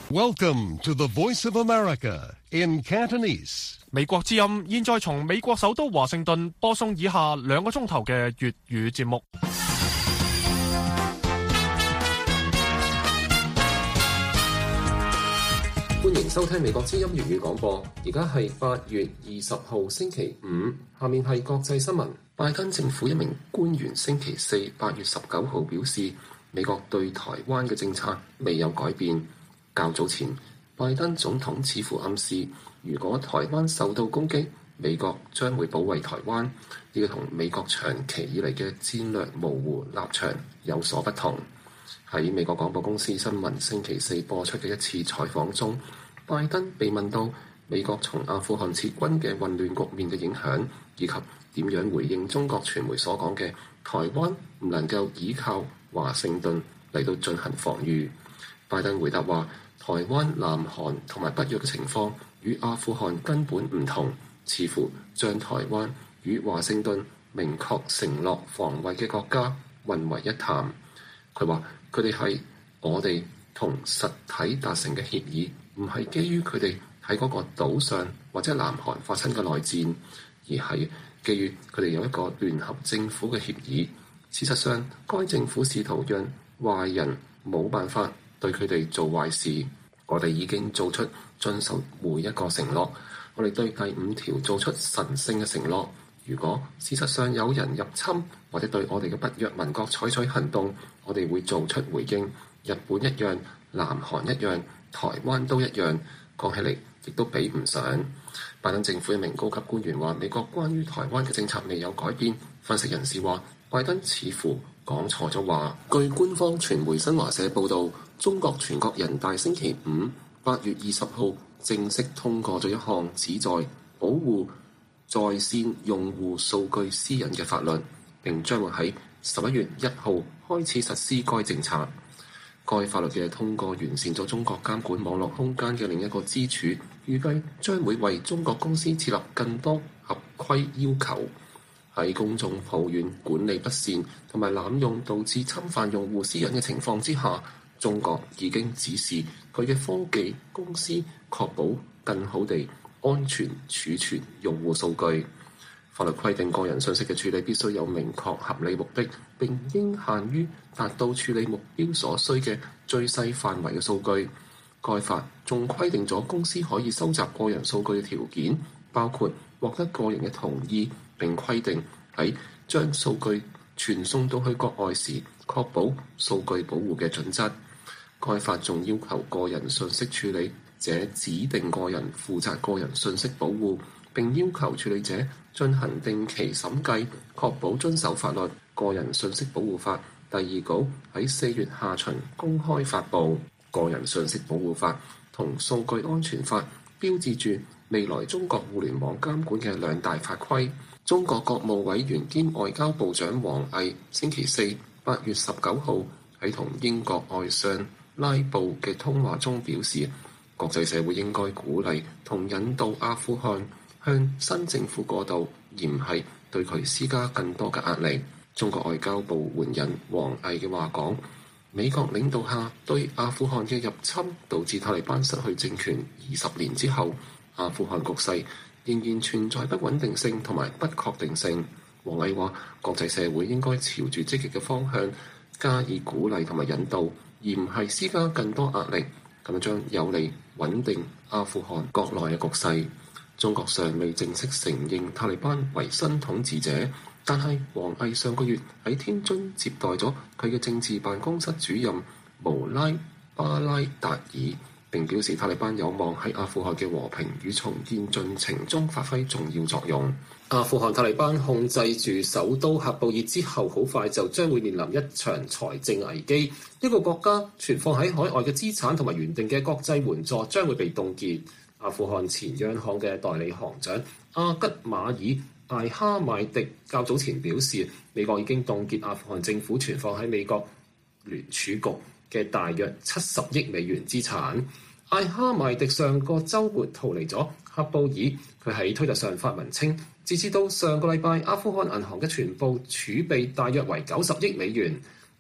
Welcome to the Voice of America in Cantonese. 美國之音現在從美國首都華盛頓播送以下2個鐘頭嘅粵語節目。 歡迎收聽美國之音粵語廣播。而家係8月20號星期五，下面係國際新聞。拜登政府一名官員星期四8月19號表示，美國對台灣嘅政策未有改變。較早前，拜登總統似乎暗示，如果台灣受到攻擊，美國將會保衛台灣。呢個同美國長期以嚟嘅戰略模糊立場有所不同。喺美國廣播公司新聞星期四播出嘅一次採訪中，拜登被問到美國從阿富汗撤軍嘅混亂局面嘅影響，以及點樣回應中國傳媒所講嘅台灣唔能夠依靠華盛頓嚟到進行防禦。拜登回答話，台灣、南韓同埋北約嘅情況與阿富汗根本唔同，似乎將台灣與華盛頓明確承諾防衛嘅國家混為一談。佢話佢哋係我哋同實體達成嘅協議，唔係基於佢哋喺嗰個島上或者南韓發生嘅內戰，而係基於佢哋有一個聯合政府嘅協議。事實上，該政府試圖讓壞人冇辦法對佢哋做壞事。我哋已經做出遵守每一個承諾，我哋對第5條做出神聖嘅承諾。如果事實上有人入侵或者對我哋嘅北約盟國採取行動，我哋會做出回應。日本一樣，南韓一樣，台灣都一樣，講起嚟亦都比唔上。拜登政府一名高級官員話，美國關於台灣嘅政策未有改變。分析人士話，拜登似乎講錯咗話。據官方傳媒新華社報導，中國全國人大星期5 8月20號正式通過咗一項旨在保護在線用戶數據私隱嘅法律，並將會喺11月1號開始實施該政策。該法律嘅通過完善咗中國監管網絡空間嘅另一個支柱，預計將會為中國公司設立更多合規要求。喺公眾抱怨管理不善同埋濫用導致侵犯用戶私隱嘅情況之下，中國已經指示佢嘅科技公司確保更好地安全儲存用戶數據。法律規定個人信息嘅處理必須有明確合理目的，並應限於達到處理目標所需嘅最細範圍嘅數據。該法仲規定咗公司可以收集個人數據嘅條件，包括獲得個人嘅同意，並規定喺將數據傳送到去國外時，確保數據保護嘅準則。該法仲要求個人信息處理者指定個人負責個人信息保護，並要求處理者進行定期審計，確保遵守法律。個人信息保護法第2稿喺4月下旬公開發布。個人信息保護法同數據安全法標誌住未來中國互聯網監管嘅2大法規。中國國務委員兼外交部長王毅星期四8月19號喺同英國外相拉布嘅通話中表示，國際社會應該鼓勵同引導阿富汗向新政府過渡，而唔係對佢施加更多嘅壓力。中國外交部援引王毅嘅話講，美國領導下對阿富汗嘅入侵導致塔利班失去政權20年之後，阿富汗局勢仍然存在不穩定性同埋不確定性。王毅話，國際社會應該朝住積極嘅方向加以鼓勵同埋引導，而唔係施加更多壓力，咁樣將有利穩定阿富汗國內嘅局勢。中國尚未正式承認塔利班為新統治者，但係王毅上個月喺天津接待咗佢嘅政治辦公室主任穆拉巴拉達爾，並表示塔利班有望喺阿富汗嘅和平與重建進程中發揮重要作用。阿富汗塔利班控制住首都喀布爾之後，好快就將會面臨一場財政危機。一個國家存放喺海外嘅資產同埋原定嘅國際援助將會被凍結。阿富汗前央行嘅代理行長阿吉馬爾艾哈邁迪較早前表示，美國已經凍結阿富汗政府存放喺美國聯儲局嘅大約70億美元資產。艾哈邁迪上個週末逃離咗喀布爾，佢喺推特上發文稱，截至到上個禮拜，阿富汗銀行嘅全部儲備大約為90億美元。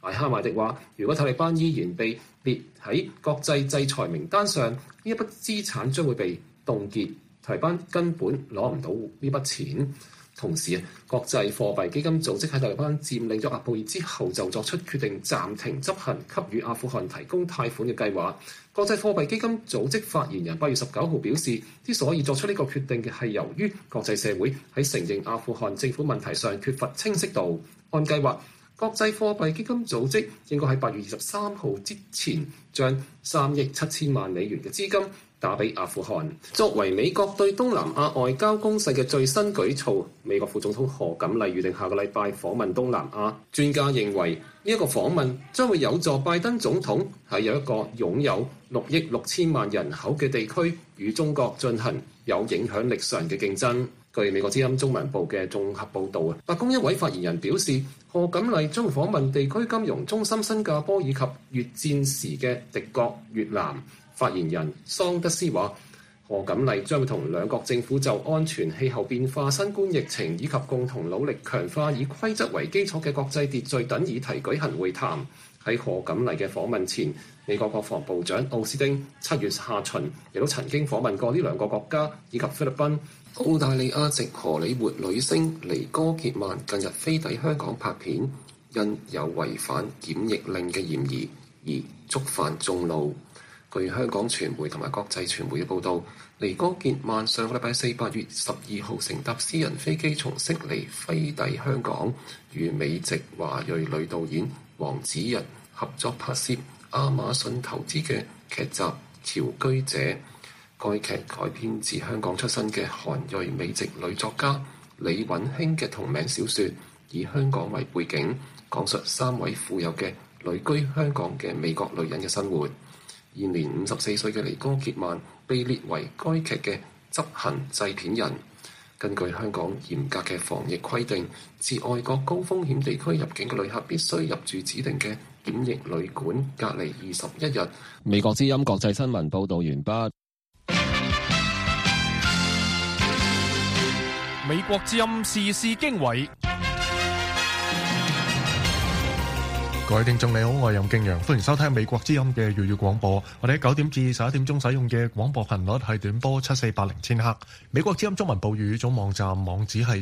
艾哈邁迪話：如果塔利班依然被列喺國際制裁名單上，呢一筆資產將會被凍結，塔利班根本攞唔到呢筆錢。同時，國際貨幣基金組織喺塔利班佔領咗喀布爾之後，就作出決定暫停執行給予阿富汗提供貸款嘅計劃。國際貨幣基金組織發言人8月19號表示，之所以作出呢個決定嘅係由於國際社會喺承認阿富汗政府問題上缺乏清晰度。按計劃，國際貨幣基金組織應該喺8月23號之前將3億7千萬美元嘅資金打俾阿富汗。作為美國對東南亞外交攻勢嘅最新舉措，美國副總統賀錦麗預定下個禮拜訪問東南亞。專家認為呢一個訪問將會有助拜登總統喺有一個擁有6億6千萬人口嘅地區與中國進行有影響力上嘅競爭。據美國之音中文部嘅綜合報導，白宮一位發言人表示，賀錦麗將訪問地區金融中心新加坡以及越戰時嘅敵國越南。發言人桑德斯話，賀錦麗將會同兩國政府就安全、氣候變化、新冠疫情以及共同努力強化以規則為基礎嘅國際秩序等議題舉行會談。喺賀錦麗嘅訪問前，美國國防部長奧斯汀7月下旬亦都曾經訪問過呢兩個國家以及菲律賓。澳大利亞籍荷里活女星尼哥傑曼近日飛抵香港拍片，因有違反檢疫令嘅嫌疑而觸犯眾怒。據香港傳媒同埋國際傳媒嘅報導，尼哥傑曼上個禮拜4 8月12號乘搭私人飛機從悉尼飛抵香港，與美籍華裔女導演黃子逸合作拍攝亞馬遜投資嘅劇集《僑居者》。該劇改編自香港出身嘅韓裔美籍女作家李允興嘅同名小說，以香港為背景，講述3位富有嘅旅居香港嘅美國女人嘅生活。現年54歲嘅尼哥傑曼被列為該劇嘅執行製片人。根據香港嚴格嘅防疫規定，自外國高風險地區入境嘅旅客必須入住指定嘅檢疫旅館隔離21日。美國之音國際新聞報導完畢。 美國之音時事經緯。 各位聽眾你好，我係任敬陽，歡迎收聽美國之音嘅粵語廣播。我哋喺9點至11點鐘使用嘅廣播頻率係短波7480千赫。美國之音中文部粵語總網站網址係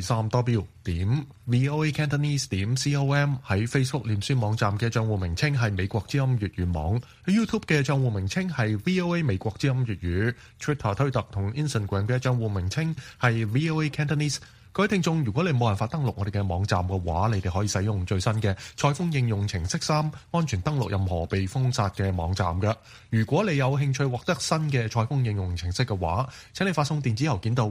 3w.voacantonese.com。喺 Facebook 臉書網站嘅賬戶名稱係美國之音粵語網。喺 YouTube 嘅賬戶名稱係 VOA 美國之音粵語。Twitter 推特同 Instagram 嘅賬戶名稱係 VOA Cantonese。各位聽眾，如果你冇辦法登錄我哋嘅網站嘅話，你哋可以使用最新嘅賽風應用程式3，安全登錄任何被封殺嘅網站嘅。如果你有興趣獲得新嘅賽風應用程式嘅話，請你發送電子郵件到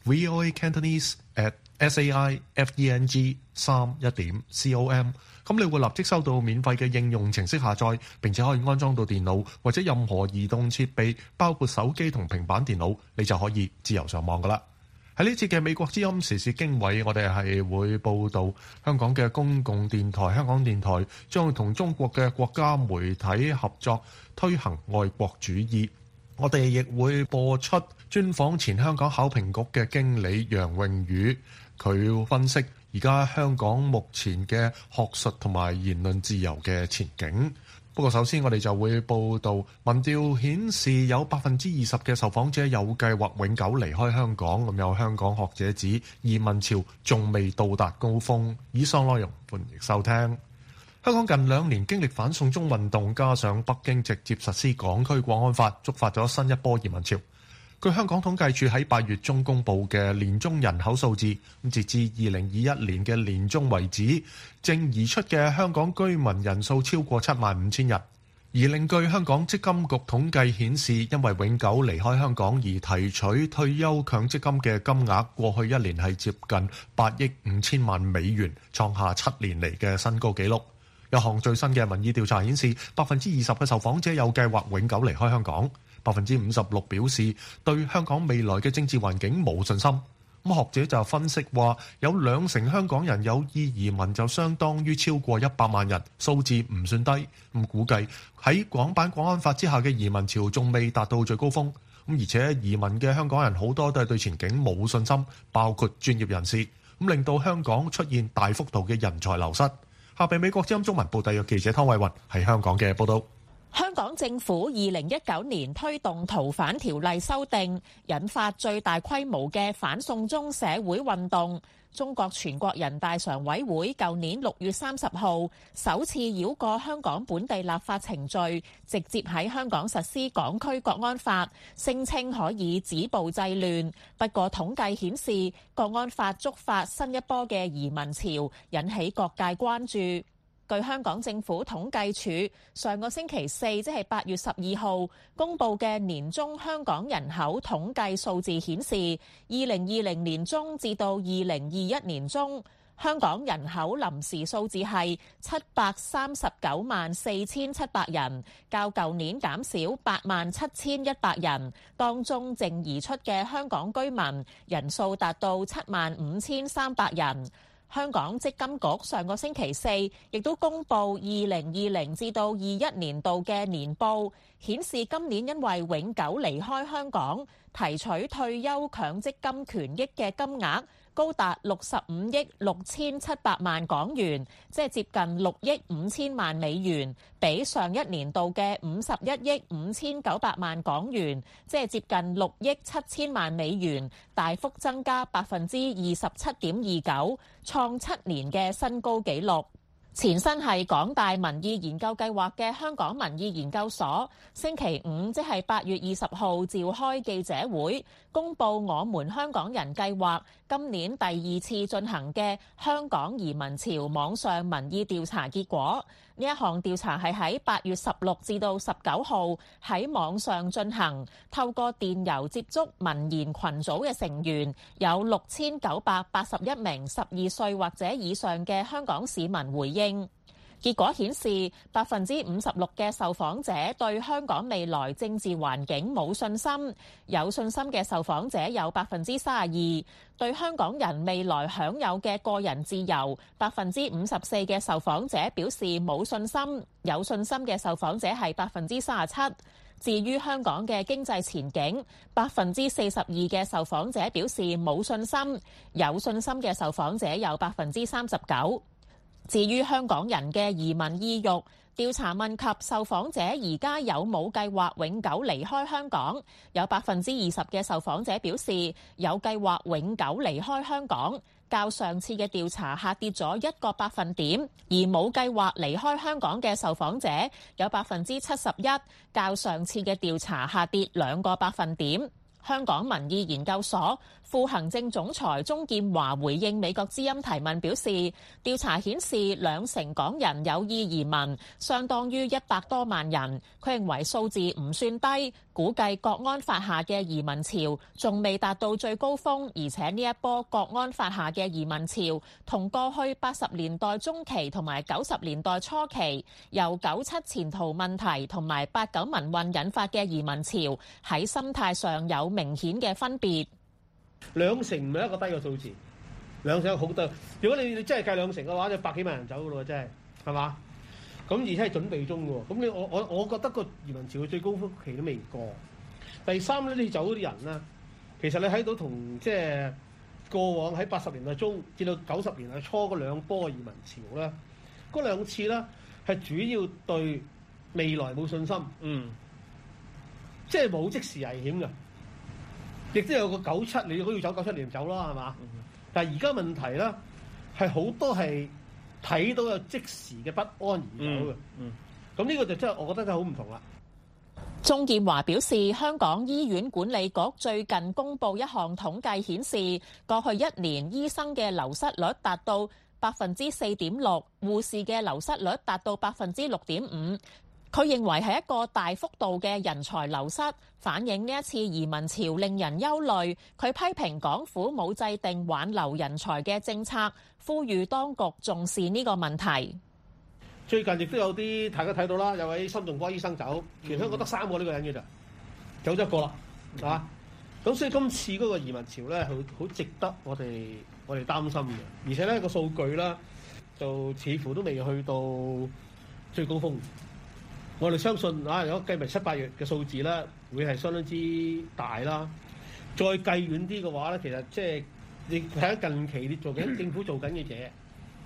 voacantonese@saifeng31.com， 咁你會立即收到免費嘅應用程式下載，並且可以安裝到電腦或者任何移動設備，包括手機同平板電腦，你就可以自由上網噶啦。喺呢次嘅美國之音時事經緯，我哋係會報導香港嘅公共電台香港電台將會同中國嘅國家媒體合作推行愛國主義。我哋亦會播出專訪前香港考評局嘅經理楊穎宇，佢分析而家香港目前嘅學術同埋言論自由嘅前景。不過首先我哋就會報道，民調顯示有 20% 嘅受訪者有計劃永久離開香港，咁有香港學者指移民潮仲未到達高峰。以上內容歡迎收聽。香港近2年經歷反送中運動，加上北京直接實施港區國安法，觸發咗新一波移民潮。據香港統計處喺8月中公布嘅年中人口數字，截至2021年嘅年中為止，正移出嘅香港居民人數超過75,000人。而另據香港積金局統計顯示，因為永久離開香港而提取退休強積金嘅金額，過去1年係接近8億5千萬美元，創下7年嚟嘅新高紀錄。一項最新嘅民意調查顯示，20%嘅受訪者有計劃永久離開香港。56%表示對香港未來嘅政治環境冇信心。咁學者就分析話，有20%香港人有意移民，就相當於超過100萬人，數字唔算低。咁估計喺港版國安法之下嘅移民潮仲未達到最高峰。而且移民嘅香港人好多都係對前景冇信心，包括專業人士，咁令到香港出現大幅度嘅人才流失。 下邊美國之音中文部特約記者湯慧雲喺香港嘅報導。 香港政府2019年推動逃犯條例修訂，引發最大規模嘅反送中社會運動。中國全國人大常委會舊年6月30號首次繞過香港本地立法程序，直接喺香港實施港區國安法，聲稱可以止暴制亂。不過統計顯示，國安法觸發新一波嘅移民潮，引起各界關注。據香港政府統計處上個星期四，即係8月12號公佈嘅年中香港人口統計數字顯示，2020年中至到2021年中，香港人口臨時數字係7394700人，較舊年減少87100人。當中淨移出嘅香港居民人數達到75300人。香港積金局上個星期四亦都公布2020至到21年度嘅年報，顯示今年因為永久離開香港提取退休強積金權益嘅金額高達65億6700萬港元，即係接近6億5千萬美元，比上一年度嘅51億5900萬港元，即係接近6億7千萬美元，大幅增加27.29%，創7年嘅新高紀錄。前身係港大民意研究計劃嘅香港民意研究所，星期五即係8月20號召開記者會，公布我們香港人計劃今年第2次進行嘅香港移民潮網上民意調查結果。呢一項調查係喺8月16至到19號喺網上進行，透過電郵接觸民研群組嘅成員，有6981名12歲或者以上嘅香港市民回應。結果顯示，56%嘅受訪者對香港未來政治環境冇信心，有信心嘅受訪者有32%，對香港人未來享有嘅個人自由，54%嘅受訪者表示冇信心，有信心嘅受訪者係37%。至於香港嘅經濟前景，42%嘅受訪者表示冇信心，有信心嘅受訪者有39%。至於香港人嘅移民意欲，調查問及受訪者而家有冇計劃永久離開香港，有20%嘅受訪者表示有計劃永久離開香港，較上次嘅調查下跌咗1個百分點，而冇計劃離開香港嘅受訪者有71%，較上次嘅調查下跌2個百分點。香港民意研究所副行政總裁鍾劍華回應美國之音提問表示，調查顯示20%港人有意移民，相當於100多萬人。佢認為數字唔算低，估計國安法下嘅移民潮仲未達到最高峰，而且呢一波國安法下嘅移民潮同過去80年代中期同埋90年代初期由97前途問題同埋89民運引發嘅移民潮喺心態上有明顯嘅分別。 2%唔係一個低嘅數字，2%好低。如果你真係計2%嘅話，就100幾萬人走噶咯，真係嘛？咁而且係準備中嘅喎。咁我覺得個移民潮嘅最高峰期都未過。第三咧，你走嗰啲人咧，其實你睇到同即係過往喺80年代中至到90年代初嗰2波嘅移民潮咧，嗰2次咧係主要對未來冇信心，即係冇即時危險嘅。亦都有個97，你如果要走97年走啦，係嘛？但係而家問題咧係好多係睇到有即時嘅不安而走嘅。咁呢個就真係我覺得真係好唔同啦。 鍾劍華表示，香港醫院管理局最近公布一項統計顯示，過去1年醫生嘅流失率達到4.6%，護士嘅流失率達到6.5%。佢認為係一個大幅度嘅人才流失，反映呢一次移民潮令人憂慮。佢批評港府冇制定挽留人才嘅政策，呼籲當局重視呢個問題。 最近亦都有啲大家睇到啦，有位心臟科醫生走，全香港得3個呢個人嘅咋，走咗1個啦，係嘛？咁所以今次嗰個移民潮咧，好值得我哋擔心嘅，而且咧個數據咧就似乎都未去到最高峰。我哋相信如果計埋7、8月嘅數字咧，會係相當之大啦。再計遠啲嘅話咧，其實即係你睇下近期你做緊政府做緊嘅嘢，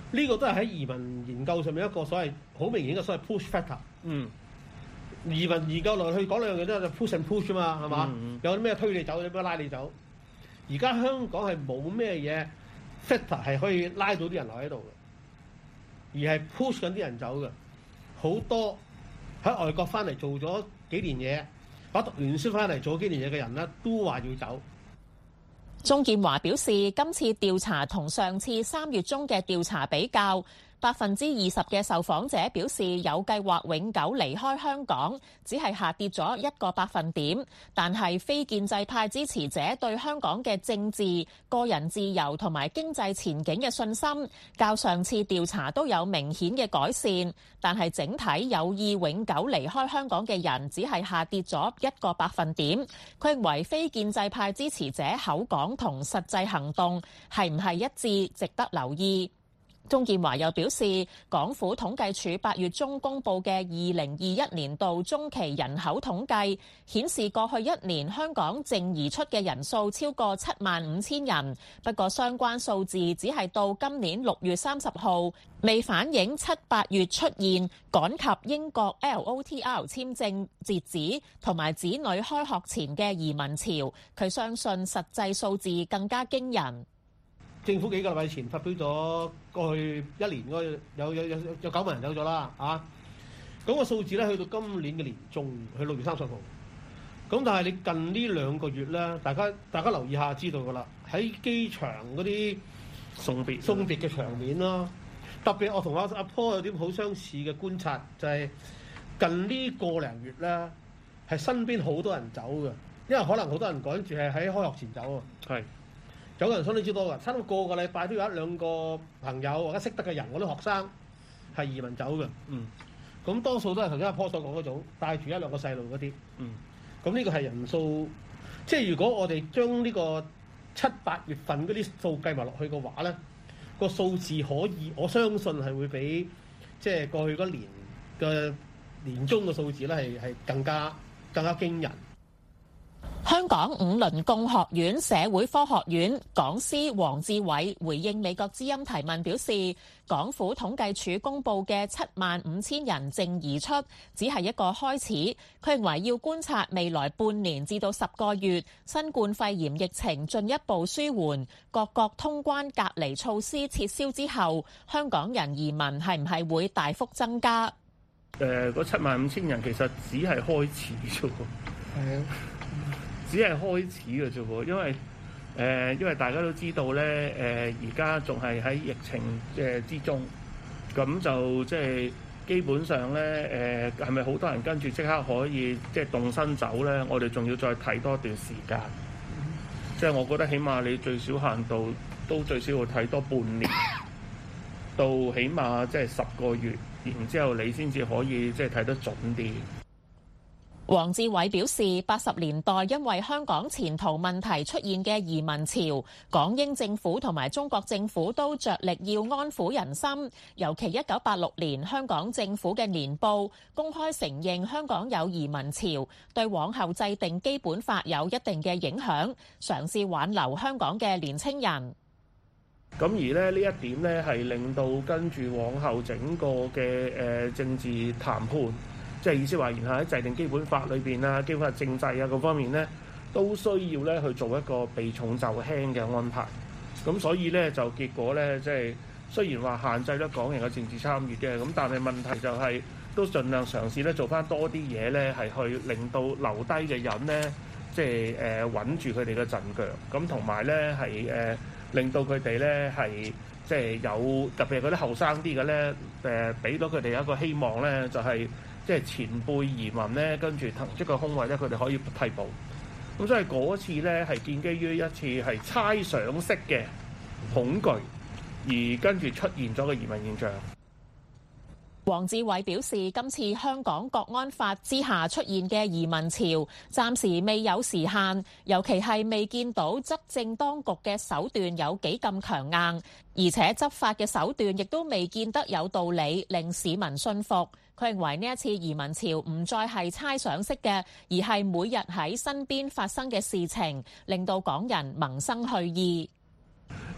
呢個都係喺移民研究上面一個所謂好明顯嘅所謂 push factor。移民研究落去講兩樣嘢都係 push and push 啊嘛，係嘛？有啲咩推你走，有啲咩拉你走。而家香港係冇咩嘢 factor 係可以拉到啲人留喺度嘅，而係 push 緊啲人走嘅。好多喺外國翻嚟做咗幾年嘢，或者讀完書翻嚟做幾年嘢嘅人咧，都話要走。 鍾建華表示，今次調查同上次3月中嘅調查比較，20% 嘅受訪者表示有計劃永久離開香港，只係下跌咗1個百分點。但係非建制派支持者對香港嘅政治、個人自由同埋經濟前景嘅信心，較上次調查都有明顯嘅改善。但係整體有意永久離開香港嘅人，只係下跌咗1個百分點。佢認為非建制派支持者口講同實際行動係唔係一致，值得留意。鍾建華又表示，港府統計處8月中公佈嘅2021年度中期人口統計顯示，過去1年香港淨移出嘅人數超過75,000人。不過相關數字只係到今年6月30號，未反映7、8月出現趕及英國 LOTR 簽證截止同埋子女開學前嘅移民潮。佢相信實際數字更加驚人。 政府幾個禮拜前發表咗過去1年嗰有9萬人走咗啦，咁個數字咧去到今年嘅年中，去6月30號。咁但係你近呢2個月咧，大家留意下知道㗎啦，喺機場嗰啲送別嘅場面咯，特別我同阿Paul有啲好相似嘅觀察，就係近呢個零月咧，係身邊好多人走嘅，因為可能好多人趕住係喺開學前走啊。係。有個人相當之多㗎，差唔多個禮拜都有1-2個朋友或者識得嘅人，嗰啲學生係移民走嘅。咁多數都係頭先阿Paul所講嗰種，帶住1-2個細路嗰啲。咁呢個係人數，即係如果我哋將呢個7、8月份嗰啲數計埋落去嘅話咧，個數字可以，我相信係會比即係過去嗰年嘅年中嘅數字咧係更加驚人。 香港五倫共學院社會科學院講師黃志偉回應美國之音提問表示，港府統計處公佈嘅75,000人淨移出只係一個開始，佢認為要觀察未來半年至到10個月，新冠肺炎疫情進一步舒緩，各國通關隔離措施撤銷之後，香港人移民係唔係會大幅增加？ 嗰75,000人其實只係開始啫喎。只係開始嘅啫喎，因為大家都知道咧，而家仲係喺疫情之中，咁就即係基本上咧，係咪好多人跟住即刻可以即係動身走咧？我哋仲要再睇多一段時間，即係我覺得起碼你最少限度都最少要睇多半年，到起碼即係10個月，然之後你先至可以即係睇得準啲。 黃志偉表示，80年代因為香港前途問題出現嘅移民潮，港英政府同埋中國政府都着力要安撫人心。尤其1986年香港政府嘅年報公開承認香港有移民潮，對往後制定基本法有一定嘅影響，嘗試挽留香港嘅年青人。 咁而呢一點呢，係令到跟住往後整個嘅政治談判。即係意思話，然後喺制定基本法裏邊啊、基本法政制啊嗰方面咧，都需要咧去做一個避重就輕嘅安排。咁所以咧就結果咧，即係雖然話限制咗港人嘅政治參與嘅，咁但係問題就係都盡量嘗試咧做翻多啲嘢咧，係去令到留低嘅人咧，即係穩住佢哋嘅陣腳。咁同埋咧係令到佢哋咧係即係有特別係嗰啲後生啲嘅咧，俾到佢哋有一個希望咧，就係。即係前輩移民咧，跟住騰出個空位咧，佢哋可以替補。咁所以嗰次咧係建基於一次係猜想式嘅恐懼，而跟住出現咗個移民現象。 黃志偉表示，今次香港國安法之下出現嘅移民潮，暫時未有時限，尤其係未見到執政當局嘅手段有幾咁強硬，而且執法嘅手段亦都未見得有道理，令市民信服。佢認為呢一次移民潮唔再係猜想式嘅，而係每日喺身邊發生嘅事情，令到港人萌生去意。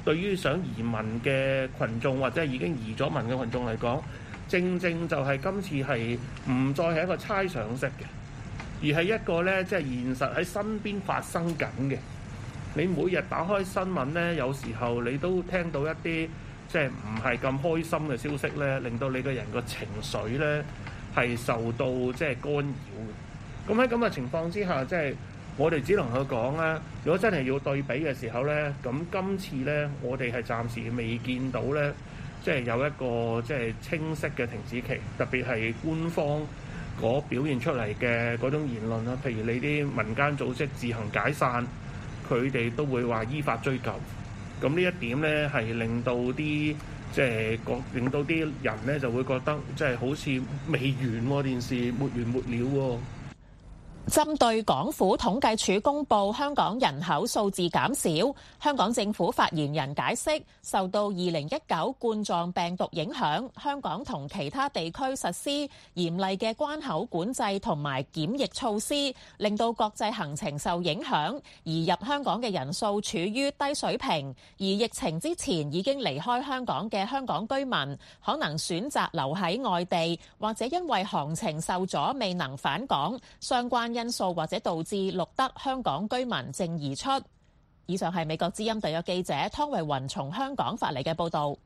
對於想移民嘅群眾或者已經移咗民嘅群眾嚟講，正正就係今次係唔再係一個猜想式嘅，而係一個呢，即係現實喺身邊發生緊嘅。你每日打開新聞呢，有時候你都聽到一啲即係唔係咁開心嘅消息呢，令到你個人個情緒呢係受到即係干擾嘅。咁喺咁嘅情況之下，即係我哋只能去講啦。如果真係要對比嘅時候呢，咁今次呢，我哋係暫時未見到呢，即係有一個即係清晰嘅停止期，特別係官方嗰表現出嚟嘅嗰種言論啦。譬如你啲民間組織自行解散，佢哋都會話依法追究。咁呢一點呢，係令到啲即係令到啲人呢就會覺得即係好似未完喎，件事沒完沒了喎。 針對港府統計處公布香港人口數字減少，香港政府發言人解釋，受到2019冠狀病毒影響，香港同其他地區實施嚴厲嘅關口管制同埋檢疫措施，令到國際行程受影響，而入香港嘅人數處於低水平。而疫情之前已經離開香港嘅香港居民，可能選擇留喺外地，或者因為航程受阻未能返港，相關因素或者導致錄得香港居民淨移出。以上係美國之音特約記者湯慧雲從香港發嚟嘅報導。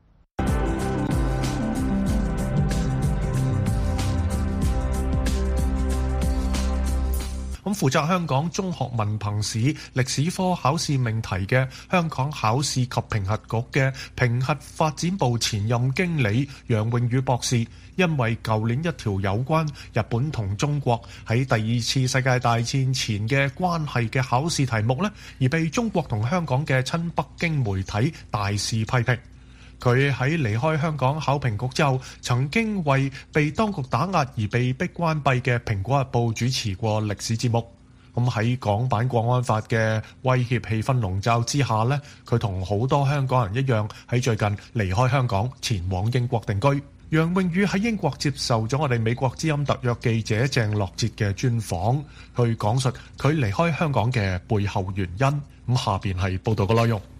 咁負責香港中學文憑試歷史科考試命題嘅香港考試及評核局嘅評核發展部前任經理楊穎宇博士，因為舊年一條有關日本同中國喺第二次世界大戰前嘅關係嘅考試題目呢，而被中國同香港嘅親北京媒體大肆批評。佢喺離開香港考評局之後，曾經為被當局打壓而被迫關閉嘅《蘋果日報》主持過歷史節目。咁喺港版國安法嘅威脅氣氛籠罩之下呢，佢同好多香港人一樣，喺最近離開香港前往英國定居。楊穎宇喺英國接受咗我哋美國之音特約記者鄭樂哲嘅專訪，去講述佢離開香港嘅背後原因。咁下邊係報道嘅內容。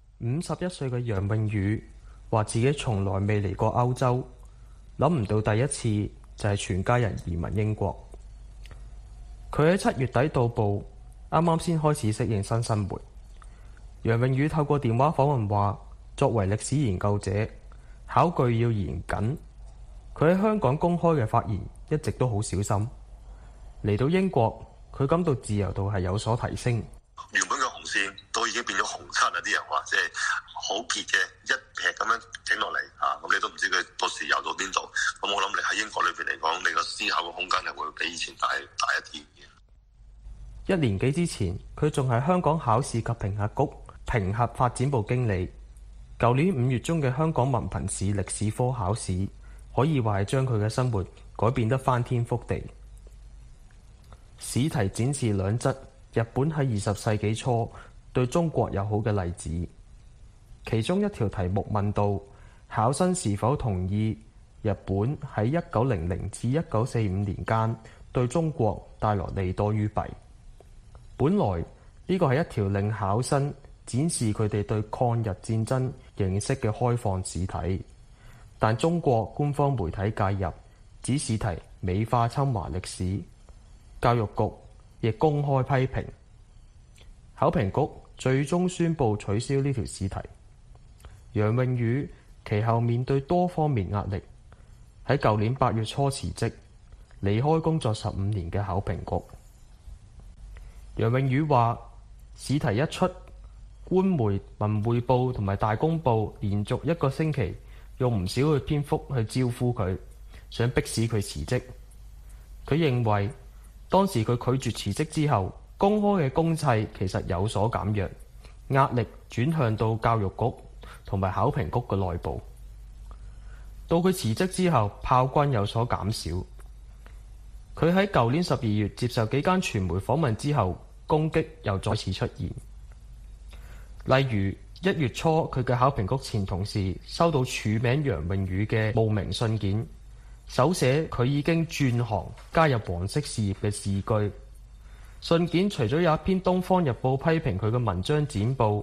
51歲嘅楊穎宇話自己從來未嚟過歐洲，諗唔到第一次就係全家人移民英國。佢喺7月底到埗，啱啱先開始適應新生活。楊穎宇透過電話訪問話，作為歷史研究者，考據要嚴謹。佢喺香港公開嘅發言一直都好小心。嚟到英國，佢感到自由度係有所提升。 原本嘅紅線都已經變咗紅漆啦，啲人話即係好結嘅一劈咁樣整落嚟啊！咁你都唔知佢到時游到邊度。咁我諗你喺英國裏邊嚟講，你個思考嘅空間係會比以前大一啲嘅。 1年幾之前，佢仲係香港考試及評核局評核發展部經理。舊年5月中嘅香港文憑試歷史科考試，可以話係將佢嘅生活改變得翻天覆地。試題展示2則日本喺20世紀初對中國友好嘅例子，其中一條題目問到考生是否同意日本喺1900至1945年間對中國帶來利多於弊。本來呢個係一條令考生展示佢哋對抗日戰爭認識嘅開放試題，但中國官方媒體介入，指試題美化侵華歷史，教育局亦公開批評，考評局最終宣布取消呢條試題。楊穎宇其後面對多方面壓力，喺舊年8月初辭職，離開工作15年嘅考評局。楊穎宇話：試題一出，官媒《文匯報》同埋《大公報》連續1個星期用唔少嘅篇幅去招呼佢，想迫使佢辭職。佢認為當時佢拒絕辭職之後，公開嘅公祭其實有所減弱，壓力轉向到教育局同埋考評局嘅內部。到佢辭職之後，炮轟有所減少。佢喺舊年12月接受幾間傳媒訪問之後，攻擊又再次出現。例如1月初，佢嘅考評局前同事收到署名楊穎宇嘅冒名信件，手寫佢已經轉行加入黃色事業嘅字句。信件除咗有一篇《東方日報》批評佢嘅文章剪報，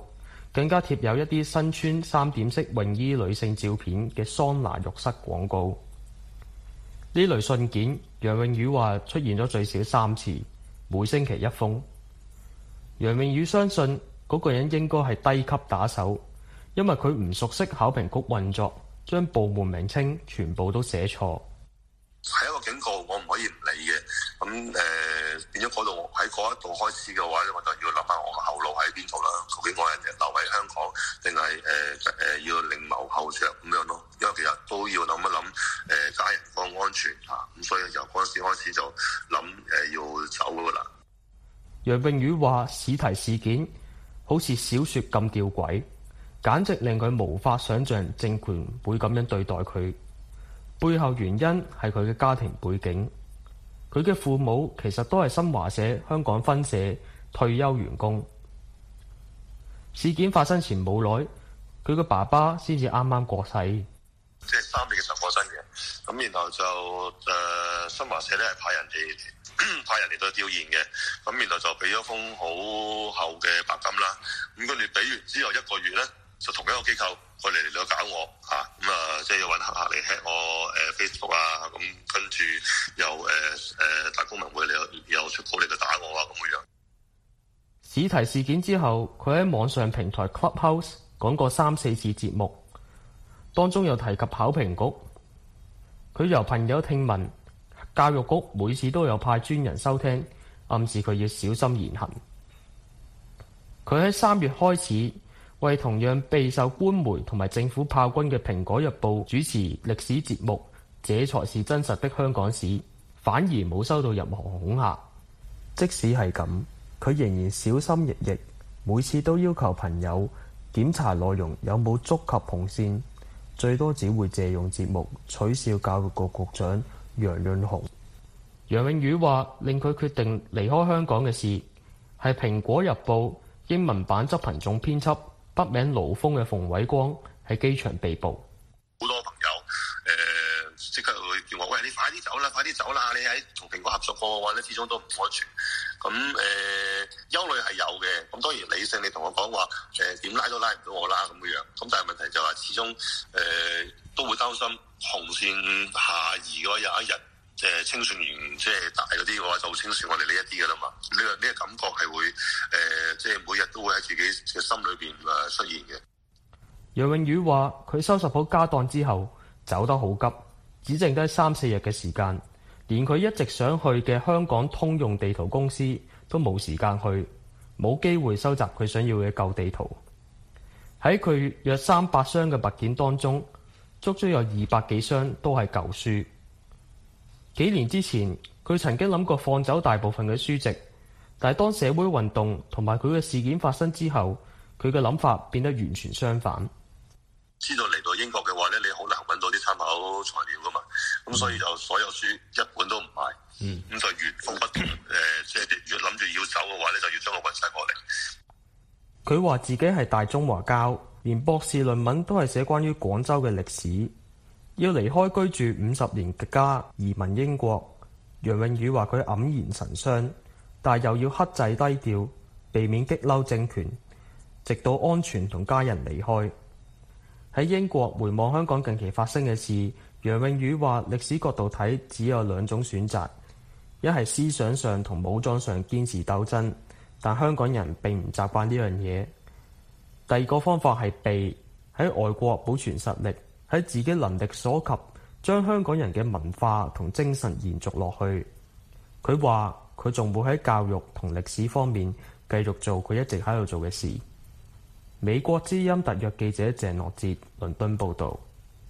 更加貼有一啲身穿三點式泳衣女性照片嘅桑拿浴室廣告。呢類信件，楊穎宇話出現咗最少3次，每星期1封。楊穎宇相信嗰個人應該係低級打手，因為佢唔熟悉考評局運作，將部門名稱全部都寫錯。 係一個警告，我唔可以唔理嘅。咁變咗嗰度喺嗰一度開始嘅話咧，我就要諗下我嘅後路喺邊度啦。究竟我係留喺香港，定係要另謀後着咁樣咯？因為其實都要諗一諗家人個安全嚇。咁所以由嗰陣時開始就諗要走噶啦。 楊穎宇話：試題事件好似小説咁吊詭，簡直令佢無法想像政權會咁樣對待佢。背後原因係佢嘅家庭背景，佢嘅父母其實都係新華社香港分社退休員工。事件發生前冇耐，佢嘅爸爸先至啱啱過世， 即係3月嘅時候過身嘅。咁然後就新華社咧係派人嚟到吊唁嘅，咁然後就俾咗封好厚嘅白金啦。咁跟住俾完之後1個月咧，就同一個機構佢嚟到搞我嚇，咁即係要揾黑客嚟 hack 我Facebook 啊，咁跟住又大公民會又出稿嚟到打我啊咁嘅樣。 試題事件之後，佢喺網上平台 Clubhouse 講過3-4次節目，當中有提及考評局。佢由朋友聽聞，教育局每次都有派專人收聽，暗示佢要小心言行。佢喺3月開始為同樣備受官媒同埋政府炮轟嘅《蘋果日報》主持歷史節目《這才是真實的香港史》，反而冇收到任何恐嚇。即使係咁，佢仍然小心翼翼，每次都要求朋友檢查內容有冇觸及紅線，最多只會借用節目取笑教育局局長楊潤雄。楊穎宇話：令佢決定離開香港嘅事係《蘋果日報》英文版執行總編輯筆名盧峰嘅馮偉光喺機場被捕。 好多朋友即刻會叫我：喂，你快啲走啦，快啲走啦！你喺同蘋果合作過嘅話咧，始終都唔安全。咁憂慮係有嘅。咁當然理性，你同我講話點拉都拉唔到我啦咁嘅樣。咁但係問題就係始終都會擔心紅線下移嘅話，有一日清算員即係大嗰啲嘅話，就會清算我哋呢一啲嘅啦嘛。呢個感覺係會即係每日都會喺自己嘅心裏邊出現嘅。 楊穎宇話：佢收拾好家當之後走得好急，只剩低3-4日嘅時間，連佢一直想去嘅香港通用地圖公司都冇時間去，冇機會收集佢想要嘅舊地圖。喺佢約300箱嘅物件當中，足足有200幾箱都係舊書。幾年之前，佢曾經諗過放走大部分嘅書籍，但係當社會運動同埋佢嘅事件發生之後，佢嘅諗法變得完全相反。 知道嚟到英國嘅話咧，你好難揾到啲參考材料噶嘛，咁所以就所有書一本都唔買，咁就原封不動即係如果諗住要走嘅話咧，就要將我運晒過嚟。 佢話自己係大中華膠，連博士論文都係寫關於廣州嘅歷史。要離開居住50年嘅家，移民英國。楊穎宇話佢黯然神傷，但又要克制低調，避免激嬲政權，直到安全同家人離開。喺英國回望香港近期發生嘅事，楊穎宇話歷史角度睇，只有2種選擇，一係思想上同武裝上堅持鬥爭，但香港人並唔習慣呢樣嘢。第二個方法係避，喺外國保存實力，喺自己能力所及，將香港人嘅文化同精神延續落去。佢話佢仲會喺教育同歷史方面繼續做佢一直喺度做嘅事。美國之音特約記者鄭樂哲倫敦報導。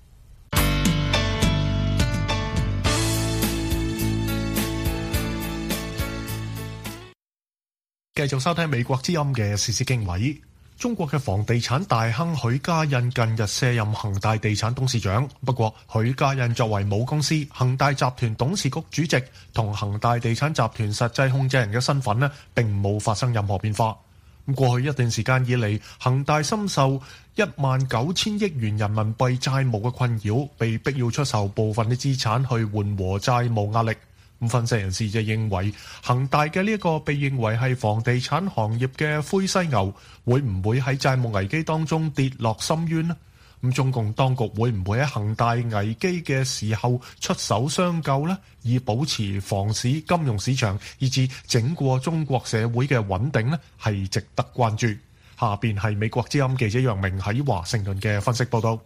繼續收聽美國之音嘅時事經緯。中國嘅房地產大亨許家印近日卸任恒大地產董事長，不過許家印作為母公司恒大集團董事局主席同恒大地產集團實際控制人嘅身份呢，並冇發生任何變化。過去一段時間以嚟，恒大深受19000億元人民幣債務嘅困擾，被逼要出售部分嘅資產去緩和債務壓力。 分析人士就認為，恒大嘅呢一個被認為係房地產行業嘅灰犀牛，會唔會喺債務危機當中跌落深淵呢？咁中共當局會唔會喺恒大危機嘅時候出手相救呢？以保持房市、金融市場以至整個中國社會嘅穩定呢？係值得關注。下邊係美國之音記者楊明喺華盛頓嘅分析報道。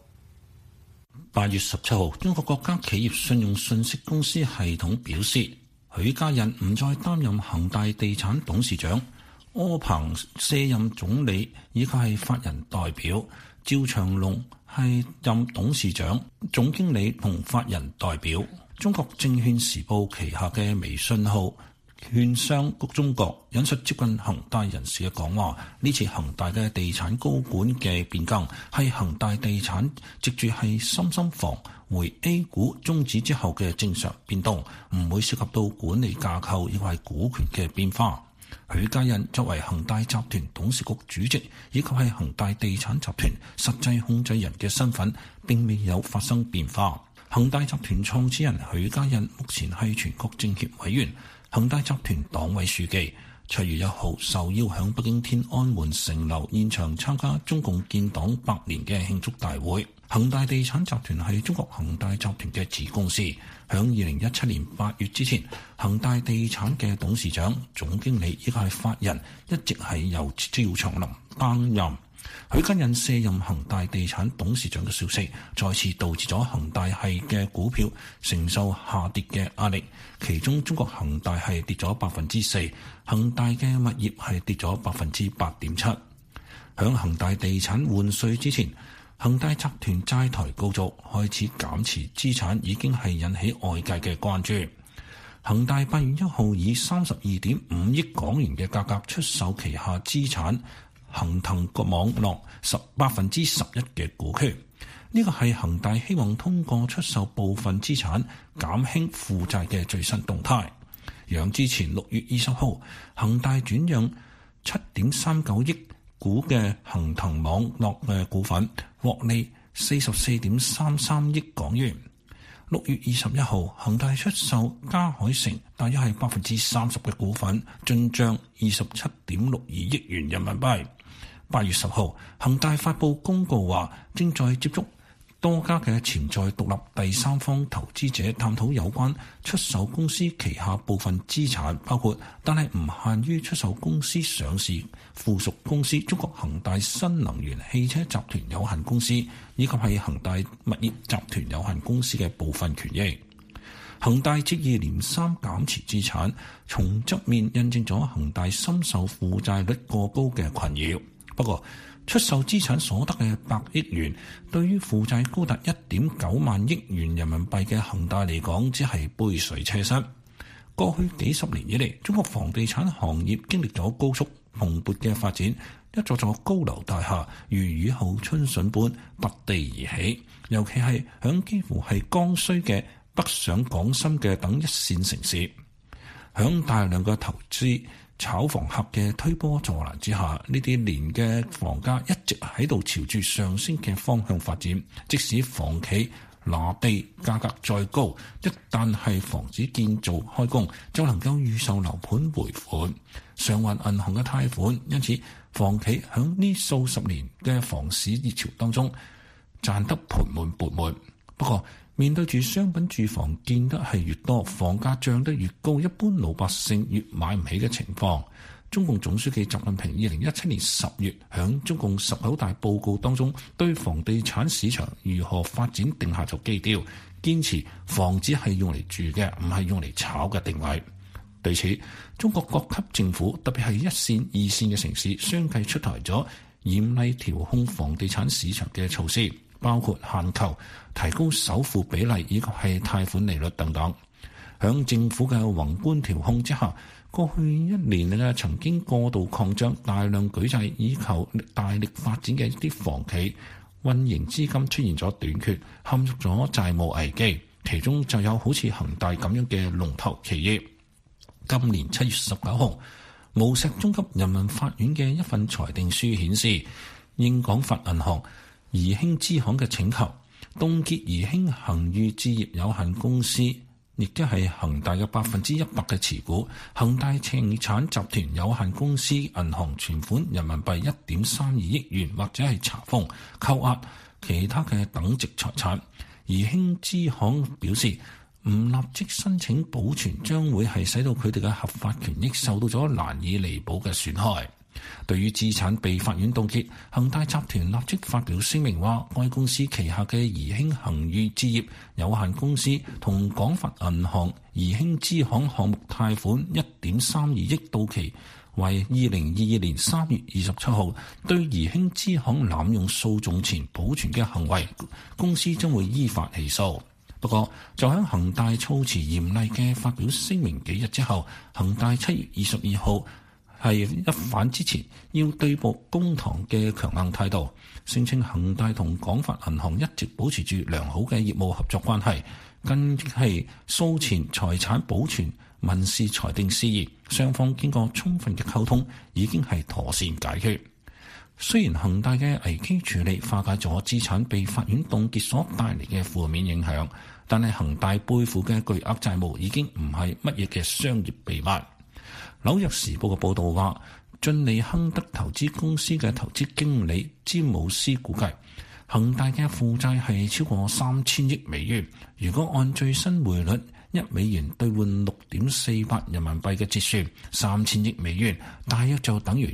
8月17號，中國國家企業信用信息公司系統表示，許家印唔再擔任恒大地產董事長，柯鵬卸任總理以及係法人代表，趙長龍係任董事長、總經理同法人代表。中國證券時報旗下嘅微信號券商局中國引述接近恒大人士嘅講話，呢次恒大嘅地產高管嘅變更係恒大地產藉住係深深房回 A 股終止之後嘅正常變動，唔會涉及到管理架構亦或係股權嘅變化。許家印作為恒大集團董事局主席以及係恒大地產集團實際控制人嘅身份並未有發生變化。恒大集團創始人許家印目前係全國政協委員、恒大集團黨委書記。7月1號受邀響北京天安門城樓現場參加中共建黨100年嘅慶祝大會。恒大地產集團係中國恒大集團嘅子公司。響2017年8月之前，恒大地產嘅董事長、總經理以及係法人一直係由趙長林擔任。許家印卸任恒大地產董事長嘅消息，再次導致咗恒大系嘅股票承受下跌嘅壓力。其中中國恒大係跌咗4%，恒大嘅物業係跌咗8.7%。響恒大地產換稅之前，恒大集團債台高築，開始減持資產，已經係引起外界嘅關注。恒大8月1號以32.5億港元嘅價格出售旗下資產恒騰個網絡11%嘅股權，呢個係恒大希望通過出售部分資產減輕負債嘅最新動態。讓之前6月20號，恒大轉讓7.39億股嘅恒騰網絡嘅股份，獲利44.33億港元。6月21號，恒大出售嘉海城大約係30%嘅股份，進帳27.62億元人民幣。8月10號，恒大發布公告話，正在接觸多家嘅潛在獨立第三方投資者，探討有關出售公司旗下部分資產，包括但係唔限於出售公司上市附屬公司中國恒大新能源汽車集團有限公司，以及係恒大物業集團有限公司嘅部分權益。恒大接二連三減持資產，從側面印證咗恒大深受負債率過高嘅困擾。不過，出售資產所得嘅100億元，對於負債高達1.9萬億元人民幣嘅恒大嚟講，只係杯水車薪。過去幾十年以嚟，中國房地產行業經歷咗高速蓬勃嘅發展，一座座高樓大廈如雨後春筍般拔地而起，尤其係響幾乎係剛需嘅北上廣深嘅等一線城市，響大量嘅投資炒房客嘅推波助瀾之下，呢啲年嘅房價一直喺度朝住上升嘅方向發展。即使房企拿地價格再高，一旦係房子建造開工，就能夠預售樓盤回款，償還銀行嘅貸款。因此，房企響呢數十年嘅房市熱潮當中賺得盆滿缽滿。不過，面對住商品住房建得係越多，房價漲得越高，一般老百姓越買唔起嘅情況，中共總書記習近平2017年10月響中共19大報告當中，對房地產市場如何發展定下咗基調，堅持房子係用嚟住嘅，唔係用嚟炒嘅定位。對此，中國各級政府特別係一線、二線嘅城市相繼出台咗嚴厲調控房地產市場嘅措施，包括限購、提高首付比例以及係貸款利率等等。響政府嘅宏觀調控之下，過去一年嘅曾經過度擴張、大量舉債以求大力發展嘅一啲房企，運營資金出現咗短缺，陷入咗債務危機。其中就有好似恒大咁樣嘅龍頭企業。今年7月19號，無錫中級人民法院嘅一份裁定書顯示，應廣發銀行宜興支行嘅請求，凍結宜興恒裕置業有限公司亦即係恒大嘅100%嘅持股。恒大地產集團有限公司銀行存款人民幣1.32億元，或者係查封、扣押其他嘅等值財產。宜興支行表示，唔立即申請保存，將會係使到佢哋嘅合法權益受到咗難以彌補嘅損害。對於資產被法院凍結，恒大集團立即發表聲明話，該公司旗下嘅宜興恒裕置業有限公司同廣發銀行宜興支行項目貸款1.32億到期為2022年3月27號，對宜興支行濫用訴訟前保存嘅行為，公司將會依法起訴。不過，就喺恒大措辭嚴厲嘅發表聲明幾日之後，恒大7月22號係一反之前要對簿公堂嘅強硬態度，聲稱恒大同廣發銀行一直保持住良好嘅業務合作關係，近期訴前財產保存民事裁定事宜，雙方經過充分嘅溝通，已經係妥善解決。雖然恒大嘅危機處理化解咗資產被法院凍結所帶嚟嘅負面影響，但係恒大背負嘅巨額債務已經唔係乜嘢嘅商業秘密。紐約時報嘅報導話，晉利亨德投資公司嘅投資經理詹姆斯估計，恒大嘅負債係超過3000億美元。如果按最新匯率1美元兌換6.48人民幣嘅折算，3000億美元大約就等於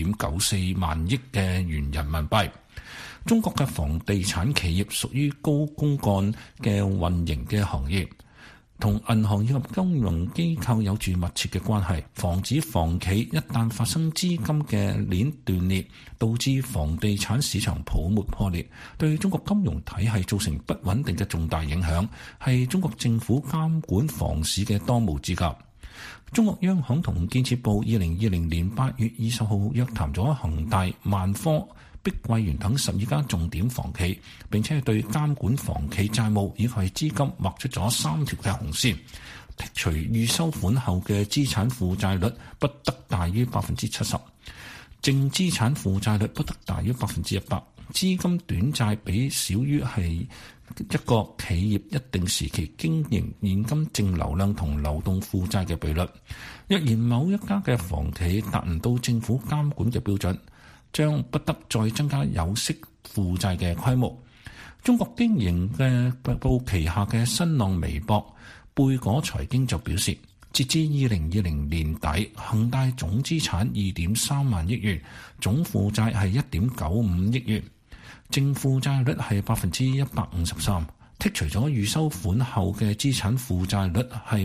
1.94萬億嘅元人民幣。中國嘅房地產企業屬於高公幹嘅運營嘅行業，同銀行以及金融機構有住密切嘅關係，防止房企一旦發生資金嘅鏈斷裂，導致房地產市場泡沫破裂，對中國金融體系造成不穩定嘅重大影響，係中國政府監管房市嘅當務之急。中國央行同建設部2020年8月20號約談咗恒大、萬科、碧桂園等12家重點房企，並且對監管房企債務以及資金劃出咗3條嘅紅線，剔除預收款後嘅資產負債率不得大於70%，淨資產負債率不得大於100%，資金短債比少於係一個企業一定時期經營現金淨流量同流動負債嘅比率。若然某一家嘅房企達唔到政府監管嘅標準，將不得再增加有息負債嘅規模。中國經營嘅報旗下嘅新浪微博貝果財經就表示，截至2020年底，恒大總資產2.3萬億元，總負債係1.95億元，淨負債率係153%，剔除咗預收款後嘅資產負債率係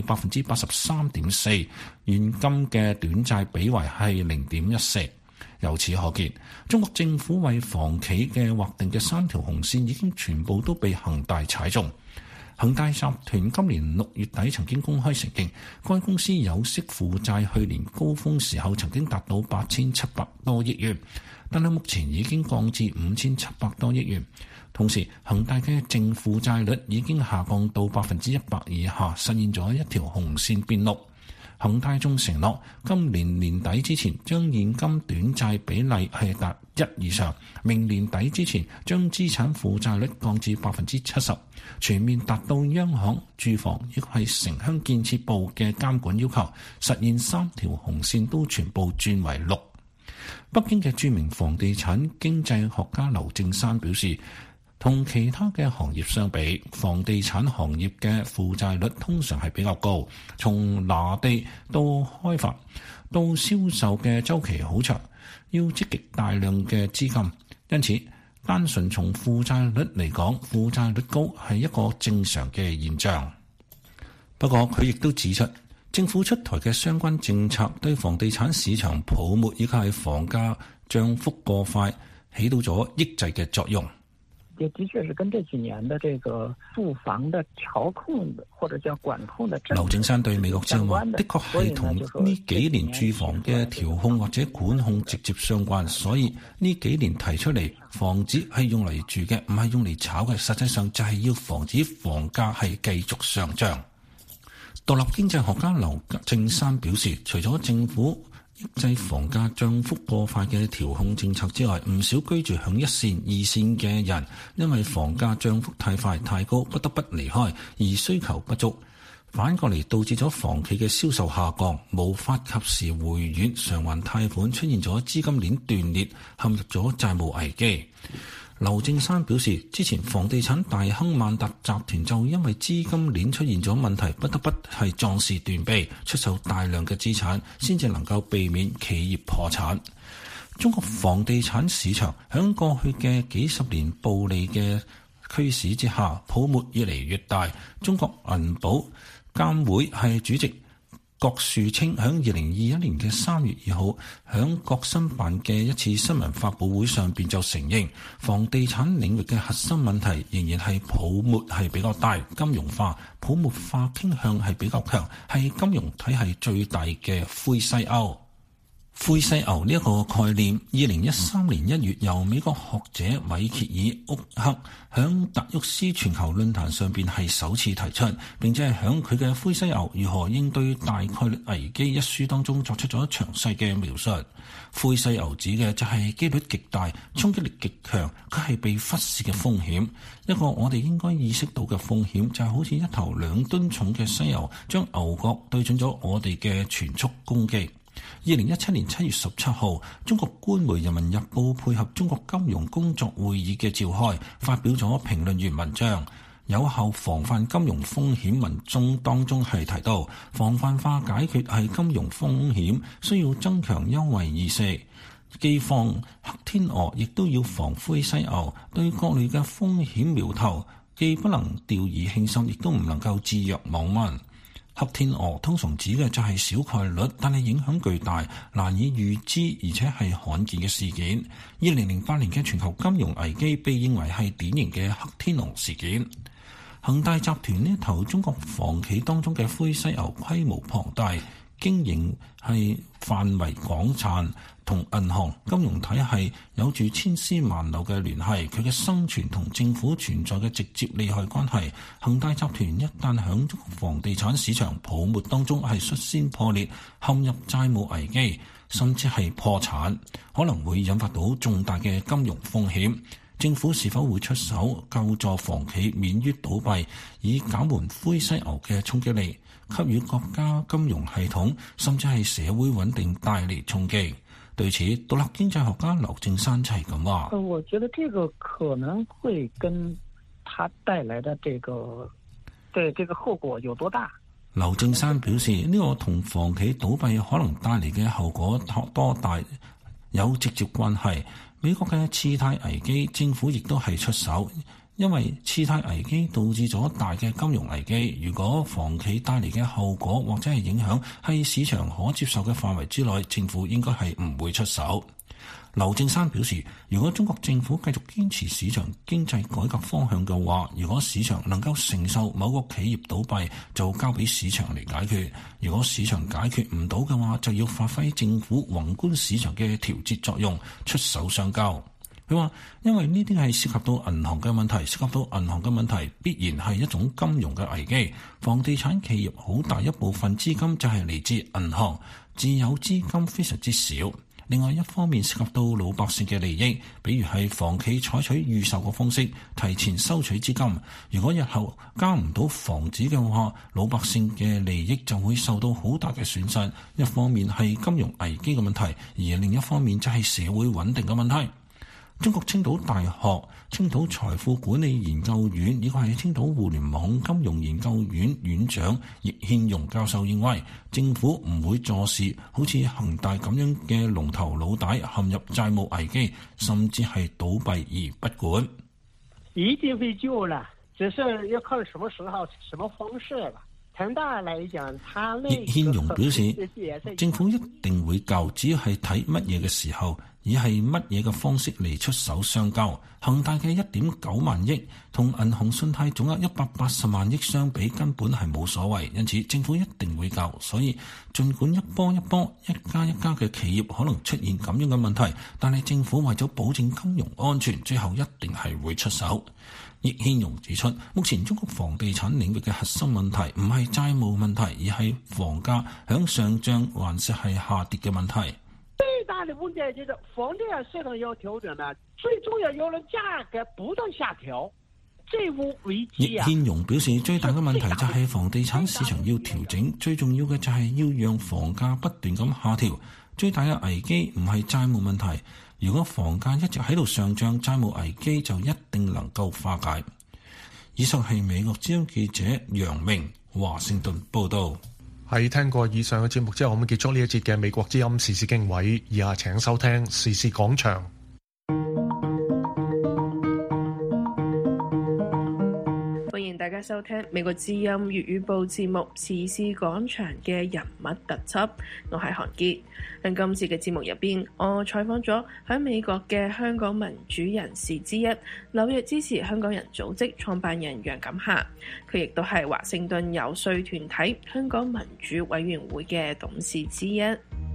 83.4%，現金嘅短債比為係0.14。由此可見，中國政府為房企嘅劃定嘅3條紅線已經全部都被恒大踩中。恒大集團今年6月底曾經公開承認，該公司有息負債去年高峰時候曾經達到8700多億元，但係目前已經降至5700多億元。同時，恒大嘅淨負債率已經下降到100%以下，實現咗一條紅線變綠。恒大仲承諾今年年底之前將現金短債比例係達1以上，明年底之前將資產負債率降至70%，全面達到央行、住房亦係城鄉建設部嘅監管要求，實現3條紅線都全部轉為綠。北京嘅著名房地產經濟學家劉正山表示，同其他嘅行業相比，房地產行業嘅負債率通常係比較高，從拿地到開發到銷售嘅週期好長，要積極大量嘅資金，因此單純從負債率嚟講，負債率高係一個正常嘅現象。不過佢亦都指出，政府出台嘅相關政策對房地產市場泡沫以及係房價漲幅過快起到咗抑制嘅作用。 也的確是跟這幾年的這個住房的調控或者叫管控的。 劉正山對美國之音話，的確係同呢幾年住房嘅調控或者管控直接相關，所以呢幾年提出嚟，房子係用嚟住嘅，唔係用嚟炒嘅，實際上就係要防止房價係繼續上漲。獨立經濟學家劉正山表示，除咗政府抑制房價漲幅過快嘅調控政策之外，唔少居住響1線、2線嘅人，因為房價漲幅太快太高，不得不離開，而需求不足。 反過嚟導致咗房企嘅銷售下降，無法及時回軟償還貸款，出現咗資金鏈斷裂，陷入咗債務危機。劉正山表示，之前房地產大亨萬達集團就因為資金鏈出現咗問題，不得不係壯士斷臂，出售大量嘅資產，先至能夠避免企業破產。中國房地產市場響過去嘅幾十年暴利嘅驅使之下，泡沫越嚟越大。中國銀保監會係主席郭樹清喺2021年嘅3月2號喺國新辦嘅一次新聞發佈會上邊就承認，房地產領域嘅核心問題仍然係泡沫係比較大，金融化、泡沫化傾向係比較強，係金融體系最大嘅灰犀牛。灰犀牛呢一個概念，2013年1月由美國學者米歇爾·屋克響達沃斯全球論壇上邊係首次提出，並且係響佢嘅灰犀牛如何應對大概率危機一書當中作出咗詳細嘅描述。灰犀牛指嘅就係機率極大、衝擊力極強，佢係被忽視嘅風險。一個我哋應該意識到嘅風險就係好似一頭2噸重嘅犀牛將牛角對準咗我哋嘅全速攻擊。2017年7月17號，中國官媒《人民日報》配合中國金融工作會議嘅召開，發表咗評論員文章。有效防範金融風險文中當中係提到，防範化解決係金融風險，需要增強優惠意識。既防黑天鵝，亦都要防灰犀牛。對各類嘅風險苗頭，既不能掉以輕心，亦都唔能夠置若罔聞。黑天鵝通常指嘅就係小概率，但係影響巨大，難以預知，而且係罕見嘅事件。2008年嘅全球金融危機被認為係典型嘅黑天鵝事件。恒大集團呢頭中國房企當中嘅灰犀牛規模龐大，經營係範圍廣泛，同銀行金融體系有住千絲萬縷嘅聯繫，佢嘅生存同政府存在嘅直接利害關係。恒大集團一旦響房地產市場泡沫當中係率先破裂，陷入債務危機，甚至係破產，可能會引發到重大嘅金融風險。政府是否會出手救助房企免於倒閉，以減緩灰犀牛嘅衝擊力，給予國家金融系統甚至係社會穩定帶嚟衝擊？對此，獨立經濟學家劉正山就係咁話： 我覺得這個可能會跟它帶來的這個後果有多大？ 劉正山表示，呢個同房企倒閉可能帶嚟嘅後果多大有直接關係。美國嘅次貸危機，政府亦都係出手。因為次貸危機導致咗大嘅金融危機，如果房企帶嚟嘅後果或者係影響係市場可接受嘅範圍之內，政府應該係唔會出手。劉正山表示，如果中國政府繼續堅持市場經濟改革方向嘅話，如果市場能夠承受某個企業倒閉，就交俾市場嚟解決；如果市場解決唔到嘅話，就要發揮政府宏觀市場嘅調節作用，出手相救。佢話，因為呢啲係涉及到銀行嘅問題，涉及到銀行嘅問題必然係一種金融嘅危機。房地產企業好大一部分資金就係嚟自銀行，自有資金非常之少。另外一方面涉及到老百姓嘅利益，比如係房企採取預售嘅方式提前收取資金，如果日後交唔到房子嘅話，老百姓嘅利益就會受到好大嘅損失。一方面係金融危機嘅問題，而另一方面就係社會穩定嘅問題。中國青島大學、青島財富管理研究院以及係青島互聯網金融研究院院長易憲容教授認為，政府唔會坐視好似恒大咁樣嘅龍頭老大陷入債務危機，甚至係倒閉而不管。 一定會救了，只是要看什麼時候、什麼方式了。恒大來講，他易憲容表示，政府一定會救，只要係睇乜嘢嘅時候，以係乜嘢嘅方式嚟出手相救。恒大嘅1.9萬億同銀行信貸總額180萬億相比，根本係冇所謂，因此政府一定會救。所以儘管一波一波、一家一家嘅企業可能出現咁樣嘅問題，但係政府為咗保證金融安全，最後一定係會出手。易憲容指出，目前中國房地產領域嘅核心問題唔係債務問題，而係房價響上漲還是係下跌嘅問題。 最大的問題就是房地產市場要調整的，最重要有了價格不斷下調， 債務危機啊！ 易憲容表示，最大嘅問題就係房地產市場要調整，最重要嘅就係要讓房價不斷咁下調。最大嘅危機唔係債務問題，如果房價一直喺度上漲，債務危機就一定能夠化解。以上係美國之音記者楊明華盛頓報道。 喺聽過以上嘅節目之後，我們結束呢一節嘅美國之音時事經緯，以下請收聽時事廣場。 歡迎大家收聽美國之音粵語報節目時事廣場嘅人物特輯，我係韓傑。喺今次嘅節目入邊，我採訪咗喺美國嘅香港民主人士之一，紐約支持香港人組織創辦人楊錦霞，佢亦都係華盛頓遊說團體香港民主委員會嘅董事之一。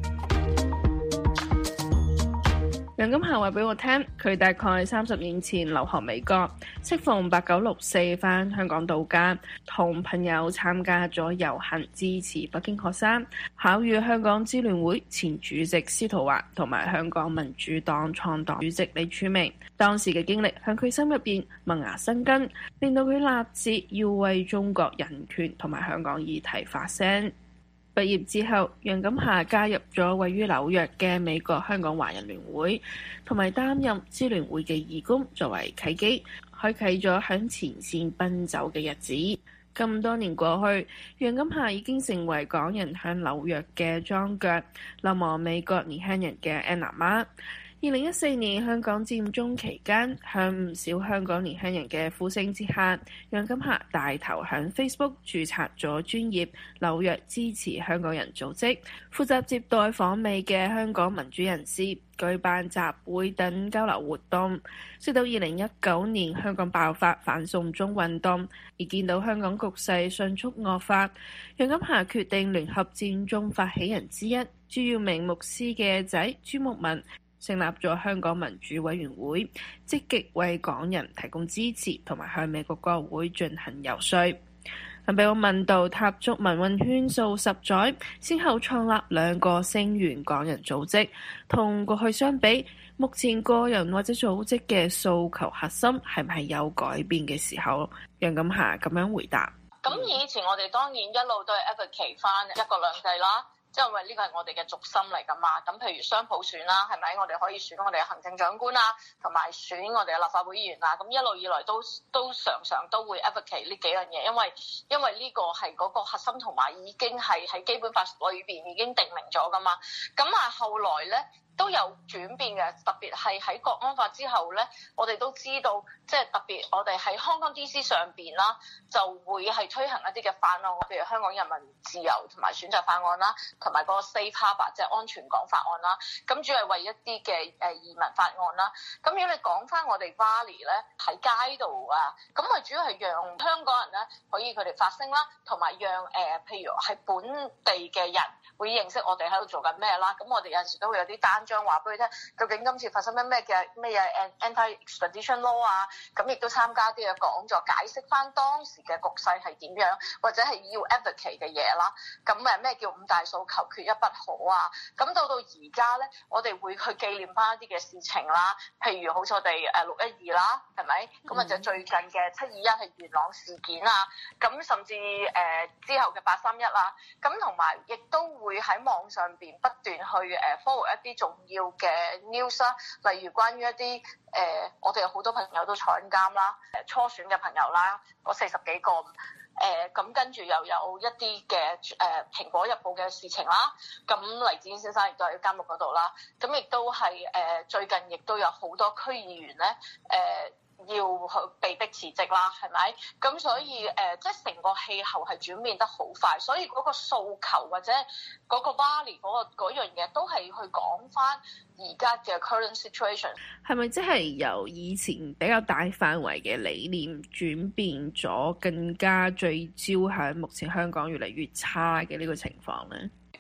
楊錦霞話俾我聽，佢大概30年前留學美國，適逢8、9、6、4返香港度假，同朋友參加咗遊行支持北京學生，巧遇香港支聯會前主席司徒華同埋香港民主黨創黨主席李柱銘。當時嘅經歷向佢心入邊萌芽生根，令到佢立志要為中國人權同埋香港議題發聲。畢業之後，楊錦霞加入咗位於紐約嘅美國香港華人聯會，同埋擔任支聯會嘅義工，作為契機，開啟咗向前線奔走嘅日子。咁多年過去，楊錦霞已經成為港人向紐約嘅樁腳，流亡美國年輕人嘅 Anna 媽。2014年香港佔中期間，向唔少香港年輕人嘅呼聲之下，楊錦霞帶頭向 Facebook 註冊咗專頁紐約支持香港人組織，負責接待訪美嘅香港民主人士，舉辦集會等交流活動。直到2019年香港爆發反送中運動，而見到香港局勢迅速惡化，楊錦霞決定聯合佔中發起人之一朱耀明牧師嘅仔朱牧民，成立咗香港民主委員會，積極為港人提供支持，同埋向美國國會進行遊說。被我問到踏足民運圈數10載，先後創立2個聲援港人組織，同過去相比，目前個人或者組織嘅訴求核心係唔係有改變嘅時候，楊錦霞咁樣回答： 咁以前我哋當然一路都係 advocate 翻一國兩制啦。即係因為呢個係我哋嘅軸心嚟㗎嘛，咁譬如雙普選啦，係咪？我哋可以選我哋嘅行政長官啦，同埋選我哋嘅立法會議員啦。咁一路以來都常常都會 advocate 呢幾樣嘢，因為呢個係嗰個核心，同埋已經係喺基本法裏邊已經定明咗㗎嘛。咁啊後來咧都有轉變嘅，特別係喺國安法之後咧，我哋都知道，即係特別我哋喺香港 DC 上邊啦，就會係推行一啲嘅法案，譬如香港人民自由同埋選擇法案啦，同埋嗰個 Safe Harbor 即係安全港法案啦。咁主要係為一啲嘅移民法案啦。咁如果你講翻我哋 Valley 咧喺街度啊，咁啊主要係讓香港人咧可以佢哋發聲啦，同埋讓譬如係本地嘅人會認識我哋喺度做緊咩啦。咁我哋有陣時都會有啲單張話俾佢聽，究竟今次發生咩嘢 anti-extradition law 啊，咁亦都參加啲嘅講座，解釋翻當時嘅局勢係點樣，或者係要 advocate 嘅嘢啦。咁咩叫5大訴求缺一不可啊？咁到而家咧，我哋會去紀念翻一啲嘅事情啦，譬如好似我哋612啦，係咪？咁或者最近嘅721係元朗事件啊，咁甚至之後嘅831啦，咁同埋亦都會喺網上邊不斷去follow 一啲重要嘅 news 啦，例如關於一啲我哋有好多朋友都坐緊監啦，初選嘅朋友啦，嗰40幾個，咁跟住又有一啲嘅蘋果日報嘅事情啦，咁黎智英先生亦都喺監獄嗰度啦，咁亦都係最近亦都有好多區議員咧要去被逼辭職啦，係咪？咁所以即係成個氣候係轉變得好快，所以嗰個訴求或者嗰個 Valley 嗰樣嘢都係去講翻而家嘅 current situation。係咪即係由以前比較大範圍嘅理念轉變咗，更加聚焦喺目前香港越嚟越差嘅呢個情況咧？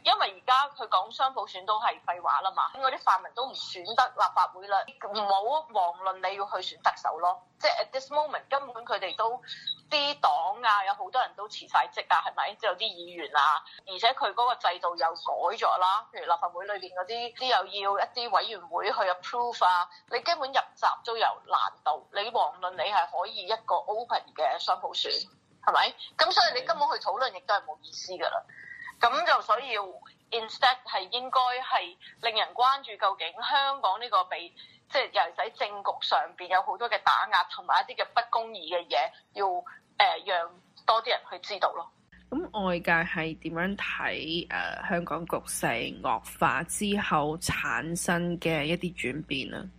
因為而家佢講雙普選都係廢話啦嘛，嗰啲泛民都唔選得立法會啦，唔好遑論你要去選特首咯。即係 at this moment 根本佢哋都啲黨啊，有好多人都辭晒職啊，係咪？即係有啲議員啊，而且佢嗰個制度又改咗啦，譬如立法會裏邊嗰啲又要一啲委員會去 approve 啊，你基本入閘都有難度。你遑論你係可以一個 open 嘅雙普選，係咪？咁所以你根本去討論亦都係冇意思㗎啦。咁就所以 instead 係應該係令人關注，究竟香港呢個被即係尤其喺政局上邊有好多嘅打壓同埋一啲嘅不公義嘅嘢，要讓多啲人去知道咯。 咁外界係點樣睇香港局勢惡化之後產生嘅一啲轉變啊？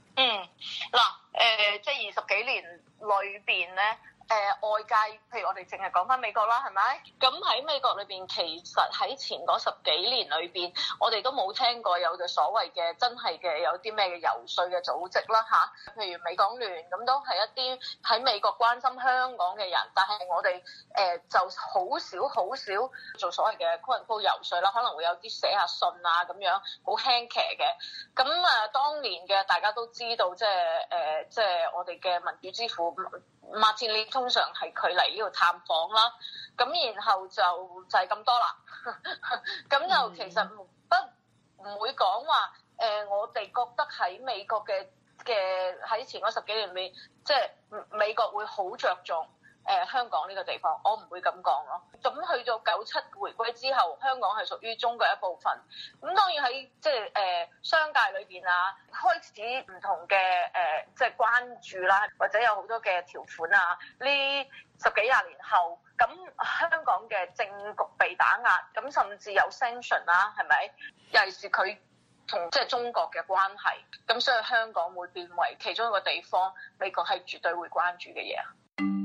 即係20幾年裏邊咧。外界譬如我哋淨係講翻美國啦，係咪？咁喺美國裏邊，其實喺前嗰10幾年裏邊，我哋都冇聽過有嘅所謂嘅真係嘅有啲咩嘅游說嘅組織啦嚇。譬如美港聯咁，都係一啲喺美國關心香港嘅人，但係我哋就好少做所謂嘅 quote unquote 游說啦，可能會有啲寫下信啊咁樣，好輕騎嘅。咁當年嘅大家都知道，即係我哋嘅民主之父馬天利通常係佢嚟呢度探訪啦，咁然後就係咁多啦。咁就其實唔會講話我哋覺得喺美國嘅喺前嗰10幾年裏面，即係美國會好着重香港呢個地方，我唔會咁講咯。咁去到97回歸之後，香港係屬於中國一部分。咁當然喺即係商界裏邊啊，開始唔同嘅即係關注啦，或者有好多嘅條款啊。呢10幾20年後，咁香港嘅政局被打壓，咁甚至有 sanction 啦，係咪？尤其是佢同即係中國嘅關係，咁所以香港會變為其中一個地方，美國係絕對會關注嘅嘢啊。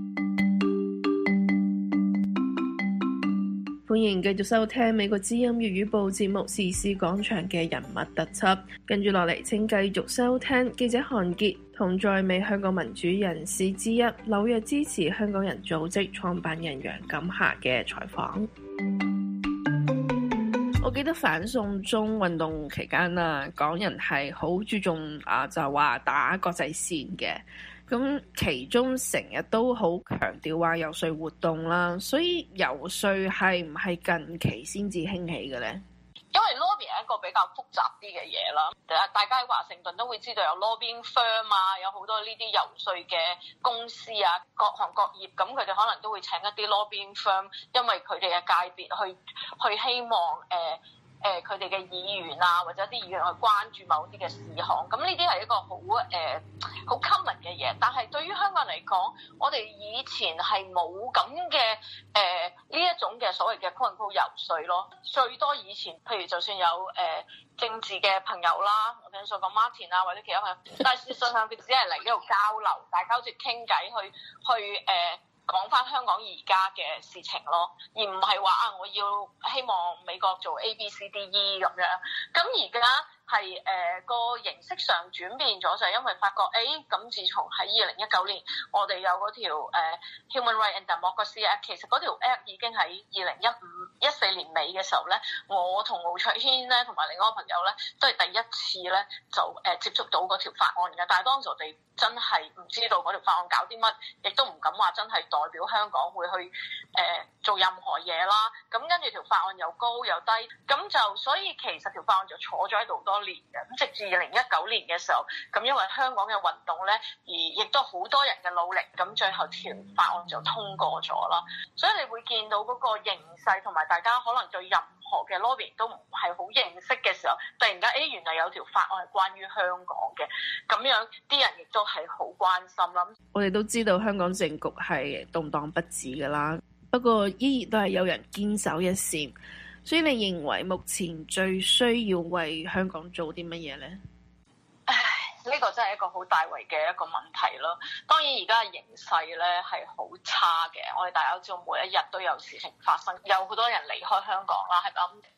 歡迎繼續收聽美國之音粵語報節目時事廣場嘅人物特輯，跟住落嚟請繼續收聽記者韓傑同在美香港民主人士之一紐約支持香港人組織創辦人楊錦霞嘅採訪。我記得反送中運動期間啊，港人係好注重就話打國際線嘅。咁其中成日都好強調話游說活動啦，所以游說係唔係近期先至興起嘅咧？ 因為 lobby 係一個比較複雜啲嘅嘢啦，大家喺華盛頓都會知道有 lobbying firm 啊，有好多呢啲游說嘅公司啊，各行各業，咁佢哋可能都會請一啲 lobbying firm， 因為佢哋嘅界別去希望佢哋嘅議員啊，或者啲議員去關注某啲嘅事項，咁呢啲係一個好 common 嘅嘢。但係對於香港人嚟講，我哋以前係冇咁嘅呢一種嘅所謂嘅 quote unquote 游說咯。最多以前，譬如就算有政治嘅朋友啦，我哋所講 Martin 啊，或者其他朋友，但係事實上佢只係嚟呢度交流，大家好似傾偈去講翻香港而家嘅事情咯，而唔係話我要希望美國做 ABCDE 咁樣。咁而家係個形式上轉變咗，就係因為發覺咁自從喺2019年我哋有嗰條Human Rights and Democracy Act， 其實嗰條 Act 已經喺2014年尾嘅時候咧，我同盧卓軒咧同埋另一個朋友咧都係第一次咧就接觸到嗰條法案嘅。但係當時我哋真係唔知道嗰條法案搞啲乜，亦都唔敢話真係代表香港會去做任何嘢啦。咁跟住條法案又高又低，咁就所以其實條法案就坐咗喺度多年嘅。咁直至2019年嘅時候，咁因為香港嘅運動咧，而亦都好多人嘅努力，咁最後條法案就通過咗啦。所以你會見到嗰個形勢同埋大家可能對任何嘅 lobby 都唔係好認識嘅時候，突然間原來有條法案係關於香港嘅，咁樣啲人亦都係好關心啦。 我哋都知道香港政局係動盪不止㗎啦，不過依然都係有人堅守一線。所以你認為目前最需要為香港做啲乜嘢咧？ 呢個真係一個好大圍嘅一個問題咯。當然而家嘅形勢咧係好差嘅，我哋大家知道每一日都有事情發生，有好多人離開香港啦，係咪？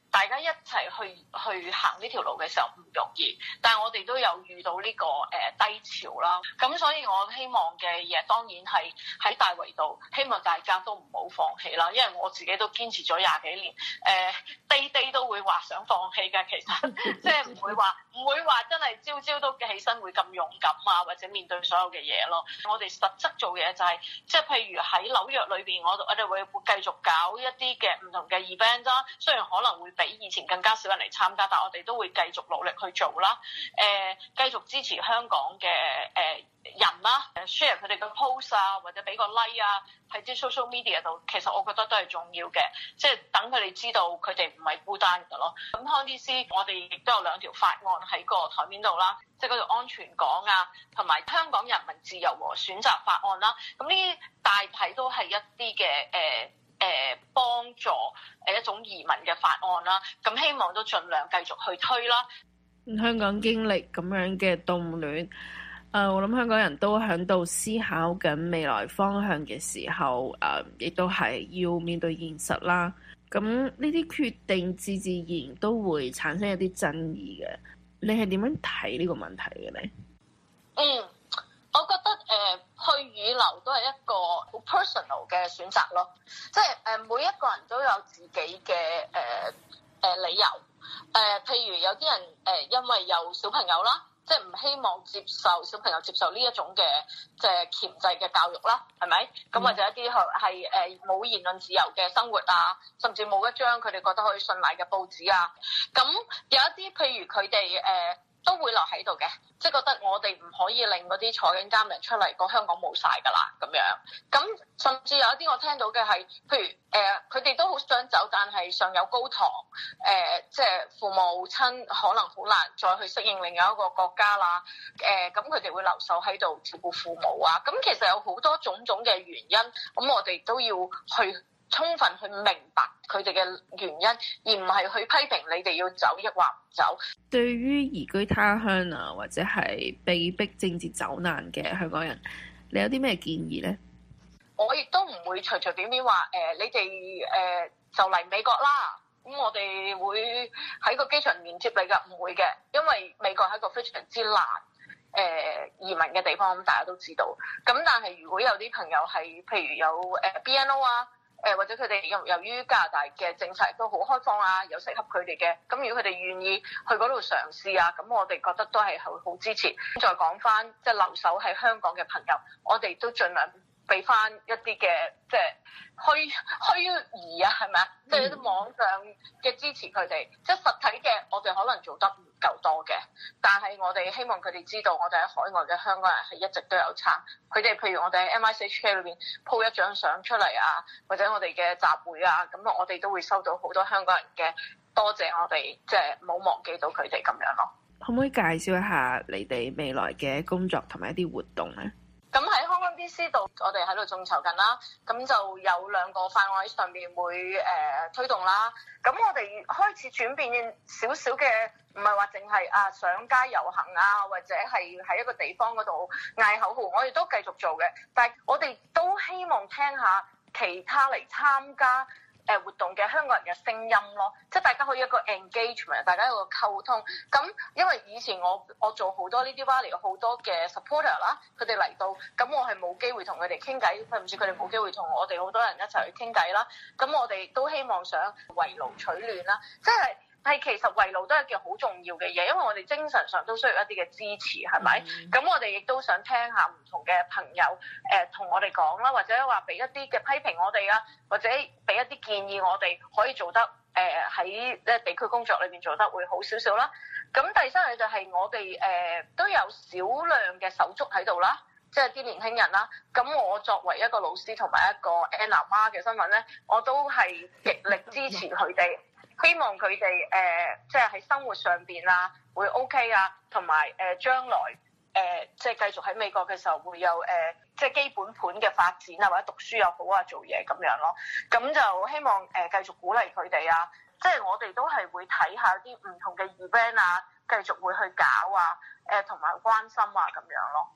大家一齊去行呢條路嘅時候唔容易，但係我哋都有遇到呢個低潮啦。咁所以我希望嘅嘢當然係喺大圍度，希望大家都唔好放棄啦。因為我自己都堅持咗廿幾年，day 都會話想放棄嘅，其實即係唔會話真係朝朝都起身會咁勇敢啊，或者面對所有嘅嘢咯。我哋實質做嘢就係即係譬如喺紐約裏邊，我哋會繼續搞一啲嘅唔同嘅 event 啦。雖然可能會比以前更加少人嚟參加，但我哋都會繼續努力去做啦。繼續支持香港嘅人啦，share 佢哋嘅 post 啊，或者俾個 like 啊，喺啲 social media 度，其實我覺得都係重要嘅，即係等佢哋知道佢哋唔係孤單㗎咯。咁康迪斯，我哋亦都有2條法案喺個台面度啦，即係嗰條安全港啊，同埋香港人民自由和選擇法案啦。咁呢啲大體都係一啲嘅幫助一種移民嘅法案啦。咁希望都盡量繼續去推啦。 香港經歷咁樣嘅動亂，我諗香港人都喺度思考緊未來方向嘅時候，亦都係要面對現實啦。咁呢啲決定自然都會產生一啲爭議嘅。你係點樣睇呢個問題嘅咧？ 我覺得去與留都係一個好 personal 嘅選擇咯，即係每一個人都有自己嘅理由。譬如有啲人因為有小朋友啦，即係唔希望小朋友接受呢一種嘅即係鉗制嘅教育啦，係咪？咁或者一啲係冇言論自由嘅生活啊，甚至冇一張佢哋覺得可以信賴嘅報紙啊。咁有一啲譬如佢哋都會留喺度嘅，即係覺得我哋唔可以令嗰啲坐緊監人出嚟，個香港冇晒㗎啦咁樣。咁甚至有一啲我聽到嘅係，譬如佢哋都好想走，但係上有高堂，即係父母親可能好難再去適應另外一個國家啦。咁佢哋會留守喺度照顧父母啊。咁其實有好多種種嘅原因，咁我哋都要去充分去明白佢哋嘅原因，而唔係去批評你哋要走抑或唔走。 對於移居他鄉啊，或者係被逼政治走難嘅香港人，你有啲咩建議呢？ 我亦都唔會隨隨便便話你哋就嚟美國啦，咁我哋會喺個機場連接你㗎，唔會嘅，因為美國係一個非常之難移民嘅地方，咁大家都知道。咁但係如果有啲朋友係譬如有BNO 啊。或者佢哋由於加拿大嘅政策都好開放啊，有適合佢哋嘅，咁如果佢哋願意去嗰度嘗試啊，咁我哋覺得都係好支持。再講翻即係留守喺香港嘅朋友，我哋都盡量俾翻一啲嘅即係虛擬啊，係咪啊？即係啲網上嘅支持佢哋，即係實體嘅我哋可能做得唔夠多嘅，但係我哋希望佢哋知道，我哋喺海外嘅香港人係一直都有撐佢哋。譬如我哋喺 MICHK 裏邊 po 一張相出嚟啊，或者我哋嘅集會啊，咁我哋都會收到好多香港人嘅多謝我哋，即係冇忘記到佢哋咁樣咯。 可唔可以介紹一下你哋未來嘅工作同埋一啲活動咧？ 咁喺康康 DC 度，我哋喺度眾籌緊啦，咁就有2個法案喺上面會推動啦。咁我哋開始轉變少少嘅，唔係話淨係上街遊行啊，或者係喺一個地方嗰度嗌口號，我哋都繼續做嘅。但係我哋都希望聽下其他嚟參加活動嘅香港人嘅聲音咯，即係大家可以一個 engagement， 大家有個溝通。咁因為以前我做好多呢啲 rally 好多嘅 supporter 啦，佢哋嚟到，咁我係冇機會同佢哋傾偈，甚至佢哋冇機會同我哋好多人一齊去傾偈啦。咁我哋都希望想圍爐取暖啦，即係其實圍爐都係一件好重要嘅嘢，因為我哋精神上都需要一啲嘅支持，係咪？咁我哋亦都想聽下唔同嘅朋友同我哋講啦，或者話俾一啲嘅批評我哋啊，或者俾一啲建議我哋可以做得喺地區工作裏邊做得會好少少啦。咁第三樣就係我哋都有少量嘅手足喺度啦，即係啲年輕人啦。咁我作為一個老師同埋一個 Anna 媽嘅身份咧，我都係極力支持佢哋。希望佢哋即係喺生活上邊啊，會 OK 啊，同埋將來即係繼續喺美國嘅時候會有即係基本盤嘅發展啊，或者讀書又好啊，做嘢咁樣咯。咁就希望繼續鼓勵佢哋啊，即係我哋都係會睇下啲唔同嘅 event 啊，繼續會去搞啊，同埋關心啊咁樣咯。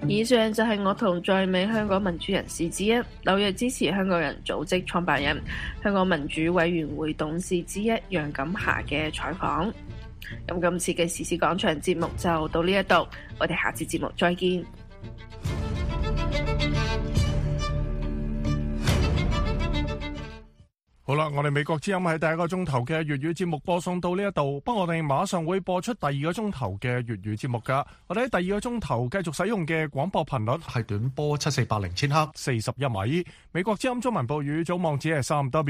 以上就係我同在美香港民主人士之一、紐約支持香港人組織創辦人、香港民主委員會董事之一楊錦霞嘅採訪。咁今次嘅時事廣場節目就到呢一度，我哋下次節目再見。 好啦，我哋美國之音喺第一個鐘頭嘅粵語節目播送到呢一度，不過我哋馬上會播出第二個鐘頭嘅粵語節目噶。我哋喺第二個鐘頭繼續使用嘅廣播頻率係短波7480千赫41米。美國之音中文報語組網址係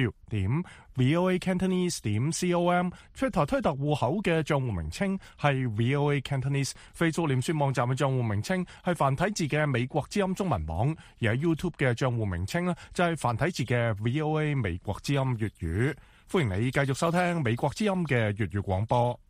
3w.voacantonese.com。Twitter 推特戶口嘅賬戶名稱係 VOA Cantonese。Facebook 臉書網站嘅賬戶名稱係繁體字嘅美國之音中文網，而喺 YouTube 嘅賬戶名稱呢就係繁體字嘅 VOA 美國之音粵語。歡迎你繼續收聽美國之音嘅粵語廣播。